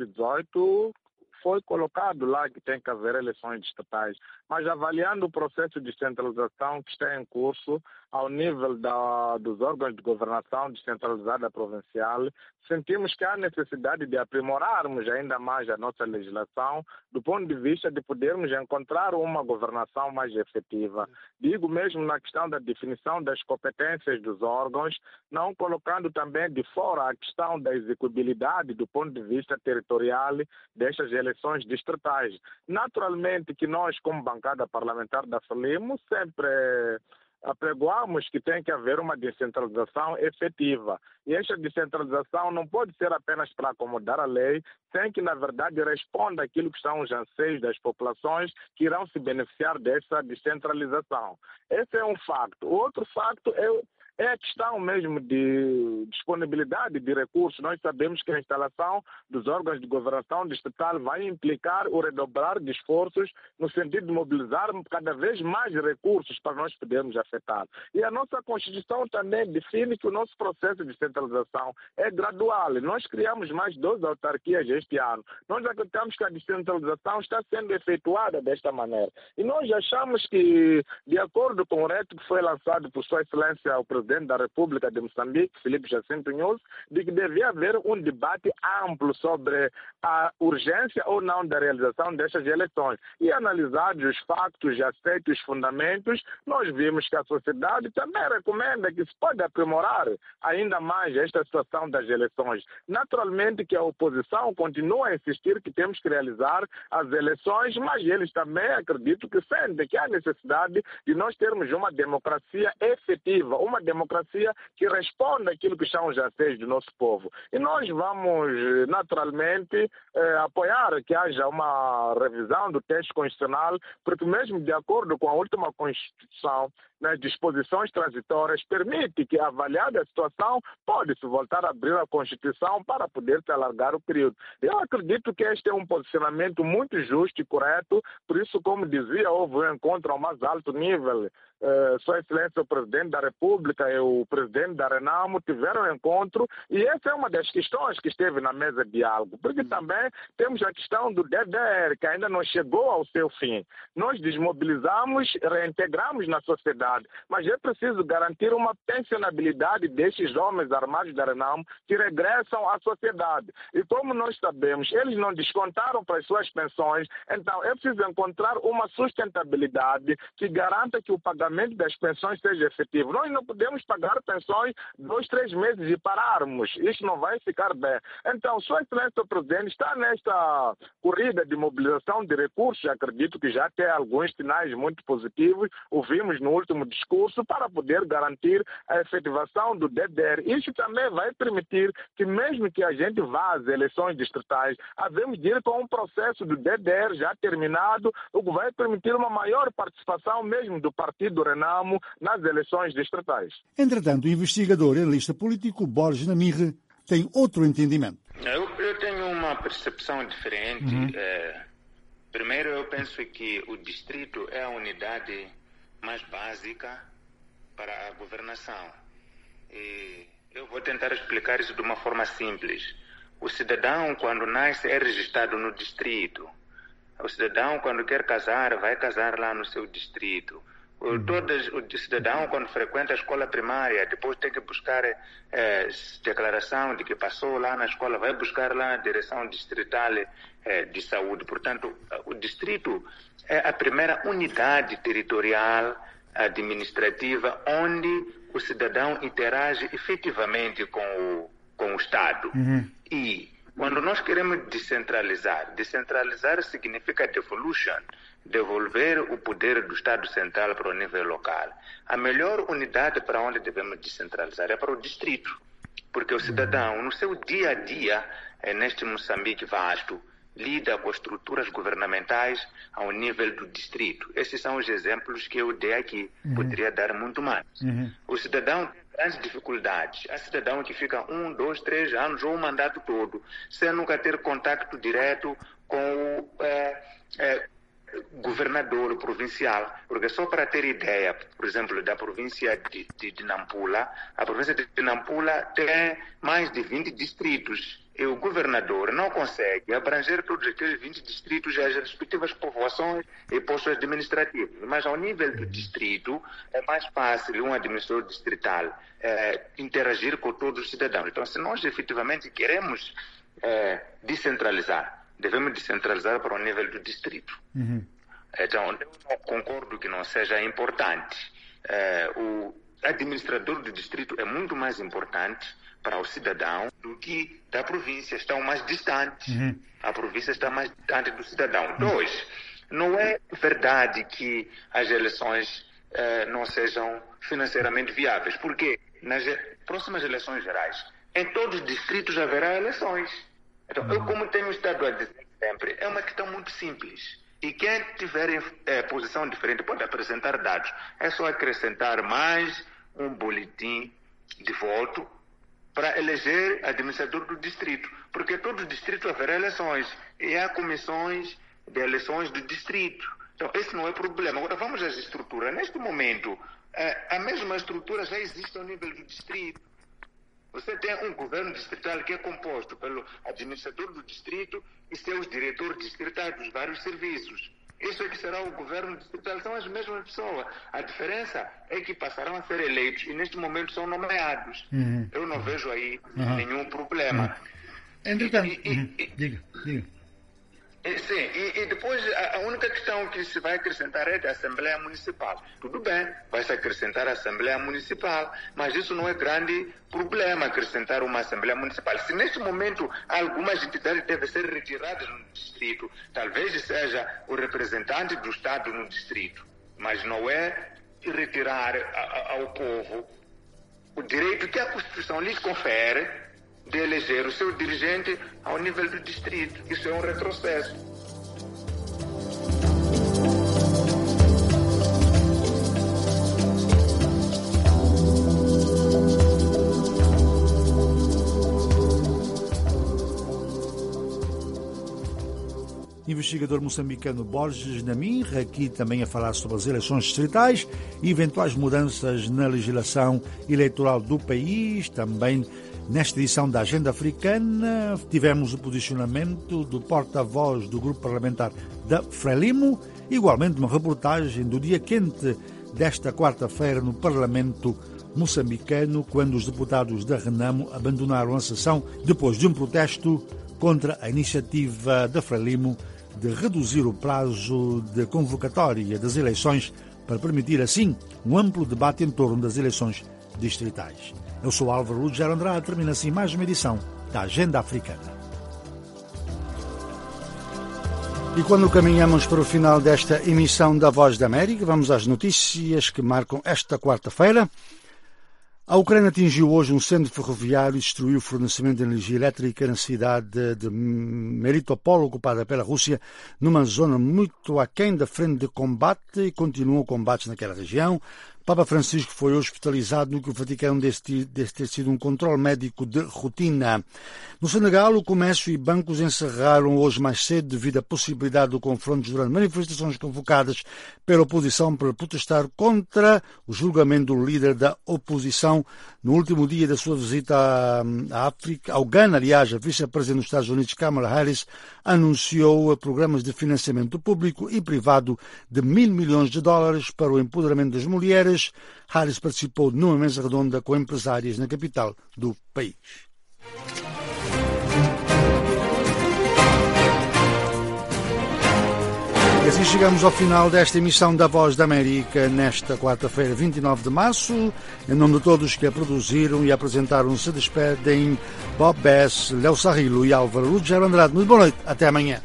2018, foi colocado lá que tem que haver eleições distritais, mas avaliando o processo de descentralização que está em curso ao nível dos órgãos de governação descentralizada provincial, sentimos que há necessidade de aprimorarmos ainda mais a nossa legislação do ponto de vista de podermos encontrar uma governação mais efetiva. Digo mesmo na questão da definição das competências dos órgãos, não colocando também de fora a questão da execuibilidade do ponto de vista territorial destas eleições distritais. Naturalmente que nós, como bancada parlamentar da Frelimo, sempre apregoamos que tem que haver uma descentralização efetiva. E esta descentralização não pode ser apenas para acomodar a lei, tem que, na verdade, responder àquilo que são os anseios das populações que irão se beneficiar dessa descentralização. Esse é um facto. O outro facto é a questão mesmo de disponibilidade de recursos. Nós sabemos que a instalação dos órgãos de governação distrital vai implicar o redobrar de esforços no sentido de mobilizar cada vez mais recursos para nós podermos afetar. E a nossa Constituição também define que o nosso processo de descentralização é gradual. Nós criamos mais 12 autarquias este ano. Nós acreditamos que a descentralização está sendo efetuada desta maneira. E nós achamos que, de acordo com o reto que foi lançado por Sua Excelência o Presidente da República de Moçambique, Filipe Jacinto Nunes, de que devia haver um debate amplo sobre a urgência ou não da realização destas eleições. E analisados os factos, aceitos os fundamentos, nós vimos que a sociedade também recomenda que se pode aprimorar ainda mais esta situação das eleições. Naturalmente que a oposição continua a insistir que temos que realizar as eleições, mas eles também acreditam que sentem que há necessidade de nós termos uma democracia efetiva, uma democracia que responda àquilo que são os anseios do nosso povo. E nós vamos, naturalmente, apoiar que haja uma revisão do texto constitucional, porque mesmo de acordo com a última Constituição, nas disposições transitórias, permite que, avaliada a situação, pode-se voltar a abrir a Constituição para poder-se alargar o período. Eu acredito que este é um posicionamento muito justo e correto, por isso, como dizia, houve um encontro ao mais alto nível Sua Excelência, o Presidente da República e o Presidente da Renamo tiveram um encontro, e essa é uma das questões que esteve na mesa de diálogo, porque também temos a questão do DDR, que ainda não chegou ao seu fim. Nós desmobilizamos, reintegramos na sociedade, mas é preciso garantir uma pensionabilidade destes homens armados da Renamo que regressam à sociedade. E como nós sabemos, eles não descontaram para as suas pensões, então é preciso encontrar uma sustentabilidade que garanta que o pagamento das pensões seja efetivo. Nós não podemos pagar pensões 2, 3 meses e pararmos. Isto não vai ficar bem. Então, Sua Excelência o Presidente está nesta corrida de mobilização de recursos, acredito que já tem alguns sinais muito positivos, ouvimos no último discurso, para poder garantir a efetivação do DDR. Isso também vai permitir que, mesmo que a gente vá às eleições distritais, havemos de ir com um processo do DDR já terminado, o que vai permitir uma maior participação mesmo do Partido Renamo nas eleições distritais. Entretanto, o investigador e analista político Borges Namirre tem outro entendimento. Eu tenho uma percepção diferente. Primeiro, eu penso que o distrito é a unidade mais básica para a governação. E eu vou tentar explicar isso de uma forma simples. O cidadão, quando nasce, é registrado no distrito. O cidadão, quando quer casar, vai casar lá no seu distrito. O cidadão, quando frequenta a escola primária, depois tem que buscar declaração de que passou lá na escola, vai buscar lá na direção distrital de saúde. Portanto, o distrito é a primeira unidade territorial administrativa onde o cidadão interage efetivamente com o Estado. E quando nós queremos descentralizar significa devolver o poder do Estado central para o nível local. A melhor unidade para onde devemos descentralizar é para o distrito, porque o cidadão, no seu dia a dia, neste Moçambique vasto, lida com as estruturas governamentais ao nível do distrito. Esses são os exemplos que eu dei aqui. Poderia dar muito mais. O cidadão tem grandes dificuldades. Há cidadão que fica 1, 2, 3 anos ou o mandato todo sem nunca ter contato direto com o governador provincial. Porque só para ter ideia, por exemplo, da província de Nampula, a província de Nampula tem mais de 20 distritos. E o governador não consegue abranger todos aqueles 20 distritos e as respectivas povoações e postos administrativos. Mas ao nível do distrito, é mais fácil um administrador distrital interagir com todos os cidadãos. Então, se nós efetivamente queremos descentralizar, devemos descentralizar para o nível do distrito. Então, eu não concordo que não seja importante. O administrador do distrito é muito mais importante para o cidadão do que da província. Estão mais distantes. A província está mais distante do cidadão. 2, não é verdade que as eleições não sejam financeiramente viáveis, porque nas próximas eleições gerais, em todos os distritos haverá eleições. Então, eu, como tenho estado a dizer sempre, é uma questão muito simples. E quem tiver posição diferente pode apresentar dados. É só acrescentar mais um boletim de voto para eleger administrador do distrito. Porque todo o distrito haverá eleições. E há comissões de eleições do distrito. Então, esse não é problema. Agora, vamos às estruturas. Neste momento, a mesma estrutura já existe ao nível do distrito. Você tem um governo distrital que é composto pelo administrador do distrito e seus diretores distritais dos vários serviços. Isso é que será o governo distrital, são as mesmas pessoas. A diferença é que passarão a ser eleitos e neste momento são nomeados. Eu não vejo aí nenhum problema. Entretanto, diga. Sim, e depois a única questão que se vai acrescentar é da Assembleia Municipal. Tudo bem, vai se acrescentar a Assembleia Municipal, mas isso não é grande problema, acrescentar uma Assembleia Municipal. Se neste momento algumas entidades devem ser retiradas no distrito, talvez seja o representante do Estado no distrito, mas não é retirar ao povo o direito que a Constituição lhes confere de eleger o seu dirigente ao nível do distrito. Isso é um retrocesso. investigador moçambicano Borges Namirra, aqui também a falar sobre as eleições distritais e eventuais mudanças na legislação eleitoral do país. Também nesta edição da Agenda Africana tivemos o posicionamento do porta-voz do grupo parlamentar da Frelimo, igualmente uma reportagem do dia quente desta quarta-feira no Parlamento moçambicano, quando os deputados da Renamo abandonaram a sessão depois de um protesto contra a iniciativa da Frelimo de reduzir o prazo de convocatória das eleições para permitir, assim, um amplo debate em torno das eleições distritais. Eu sou Álvaro Lúcio Andrade, termina assim mais uma edição da Agenda Africana. E quando caminhamos para o final desta emissão da Voz da América, vamos às notícias que marcam esta quarta-feira. A Ucrânia atingiu hoje um centro ferroviário e destruiu o fornecimento de energia elétrica na cidade de Melitopol, ocupada pela Rússia, numa zona muito aquém da frente de combate, e continuam combates naquela região. Papa Francisco foi hospitalizado no que o Vaticano diz ter sido um controle médico de rotina. No Senegal, o comércio e bancos encerraram hoje mais cedo devido à possibilidade de confrontos durante manifestações convocadas pela oposição para protestar contra o julgamento do líder da oposição. No último dia da sua visita à África, ao Ghana, aliás, a vice-presidente dos Estados Unidos, Kamala Harris, anunciou programas de financiamento público e privado de $1.000 milhões para o empoderamento das mulheres. Harris participou numa mesa redonda com empresárias na capital do país. E assim chegamos ao final desta emissão da Voz da América nesta quarta-feira, 29 de março. Em nome de todos que a produziram e apresentaram, se despedem Bob Bess, Léo Sarrilo e Álvaro Lúcio Andrade. Muito boa noite, até amanhã.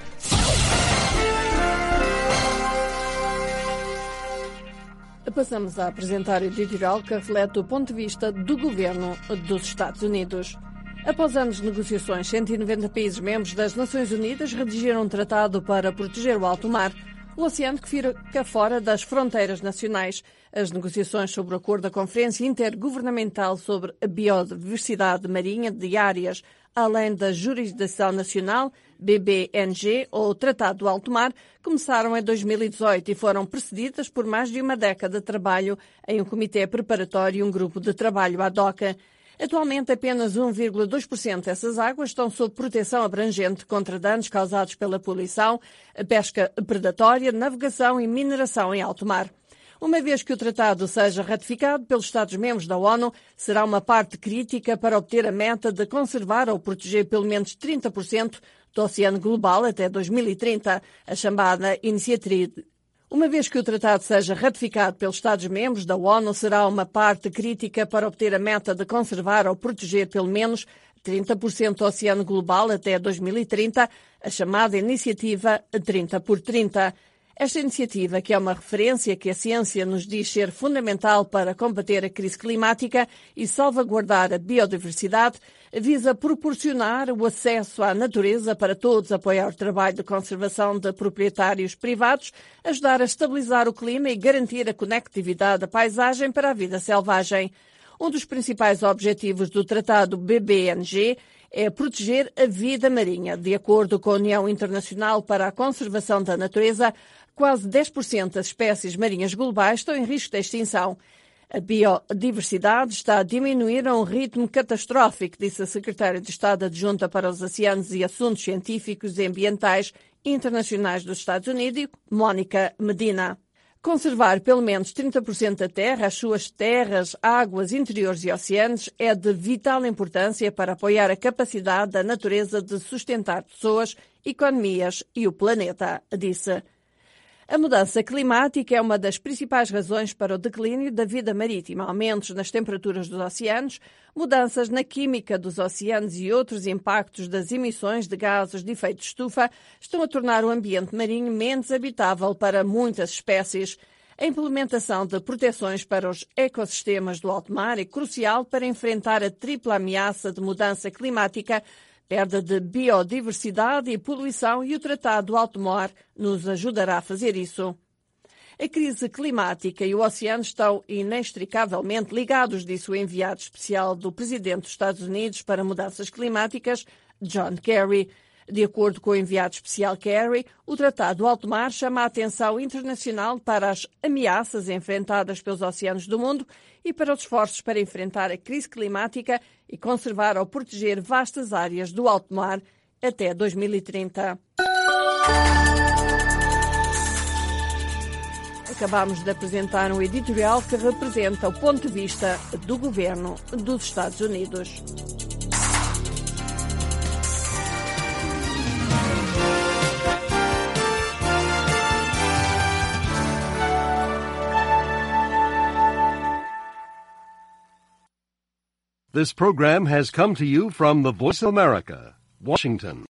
Passamos a apresentar o editorial que reflete o ponto de vista do governo dos Estados Unidos. Após anos de negociações, 190 países membros das Nações Unidas redigiram um tratado para proteger o alto mar, o oceano que fica fora das fronteiras nacionais. As negociações sobre o acordo da Conferência Intergovernamental sobre a Biodiversidade Marinha de Áreas além da jurisdição nacional, BBNG, ou Tratado do Alto Mar, começaram em 2018 e foram precedidas por mais de uma década de trabalho em um comitê preparatório e um grupo de trabalho ad hoc. Atualmente, apenas 1,2% dessas águas estão sob proteção abrangente contra danos causados pela poluição, pesca predatória, navegação e mineração em alto mar. Uma vez que o tratado seja ratificado pelos Estados-membros da ONU, será uma parte crítica para obter a meta de conservar ou proteger pelo menos 30% do oceano global até 2030, a chamada Iniciative. Uma vez que o tratado seja ratificado pelos Estados-membros da ONU, será uma parte crítica para obter a meta de conservar ou proteger pelo menos 30% do oceano global até 2030, a chamada Iniciativa 30 por 30. Esta iniciativa, que é uma referência que a ciência nos diz ser fundamental para combater a crise climática e salvaguardar a biodiversidade, visa proporcionar o acesso à natureza para todos, apoiar o trabalho de conservação de proprietários privados, ajudar a estabilizar o clima e garantir a conectividade da paisagem para a vida selvagem. Um dos principais objetivos do Tratado BBNG é proteger a vida marinha. De acordo com a União Internacional para a Conservação da Natureza, quase 10% das espécies marinhas globais estão em risco de extinção. A biodiversidade está a diminuir a um ritmo catastrófico, disse a secretária de Estado adjunta para os Oceanos e Assuntos Científicos e Ambientais Internacionais dos Estados Unidos, Mónica Medina. Conservar pelo menos 30% da terra, as suas terras, águas, interiores e oceanos, é de vital importância para apoiar a capacidade da natureza de sustentar pessoas, economias e o planeta, disse. A mudança climática é uma das principais razões para o declínio da vida marítima. Aumentos nas temperaturas dos oceanos, mudanças na química dos oceanos e outros impactos das emissões de gases de efeito de estufa estão a tornar o ambiente marinho menos habitável para muitas espécies. A implementação de proteções para os ecossistemas do alto mar é crucial para enfrentar a tripla ameaça de mudança climática, perda de biodiversidade e poluição, e o Tratado do Alto Mar nos ajudará a fazer isso. A crise climática e o oceano estão inextricavelmente ligados, disse o enviado especial do Presidente dos Estados Unidos para Mudanças Climáticas, John Kerry. De acordo com o enviado especial Kerry, o Tratado do Alto Mar chama a atenção internacional para as ameaças enfrentadas pelos oceanos do mundo e para os esforços para enfrentar a crise climática e conservar ou proteger vastas áreas do alto mar até 2030. Acabamos de apresentar um editorial que representa o ponto de vista do governo dos Estados Unidos. This program has come to you from the Voice of America, Washington.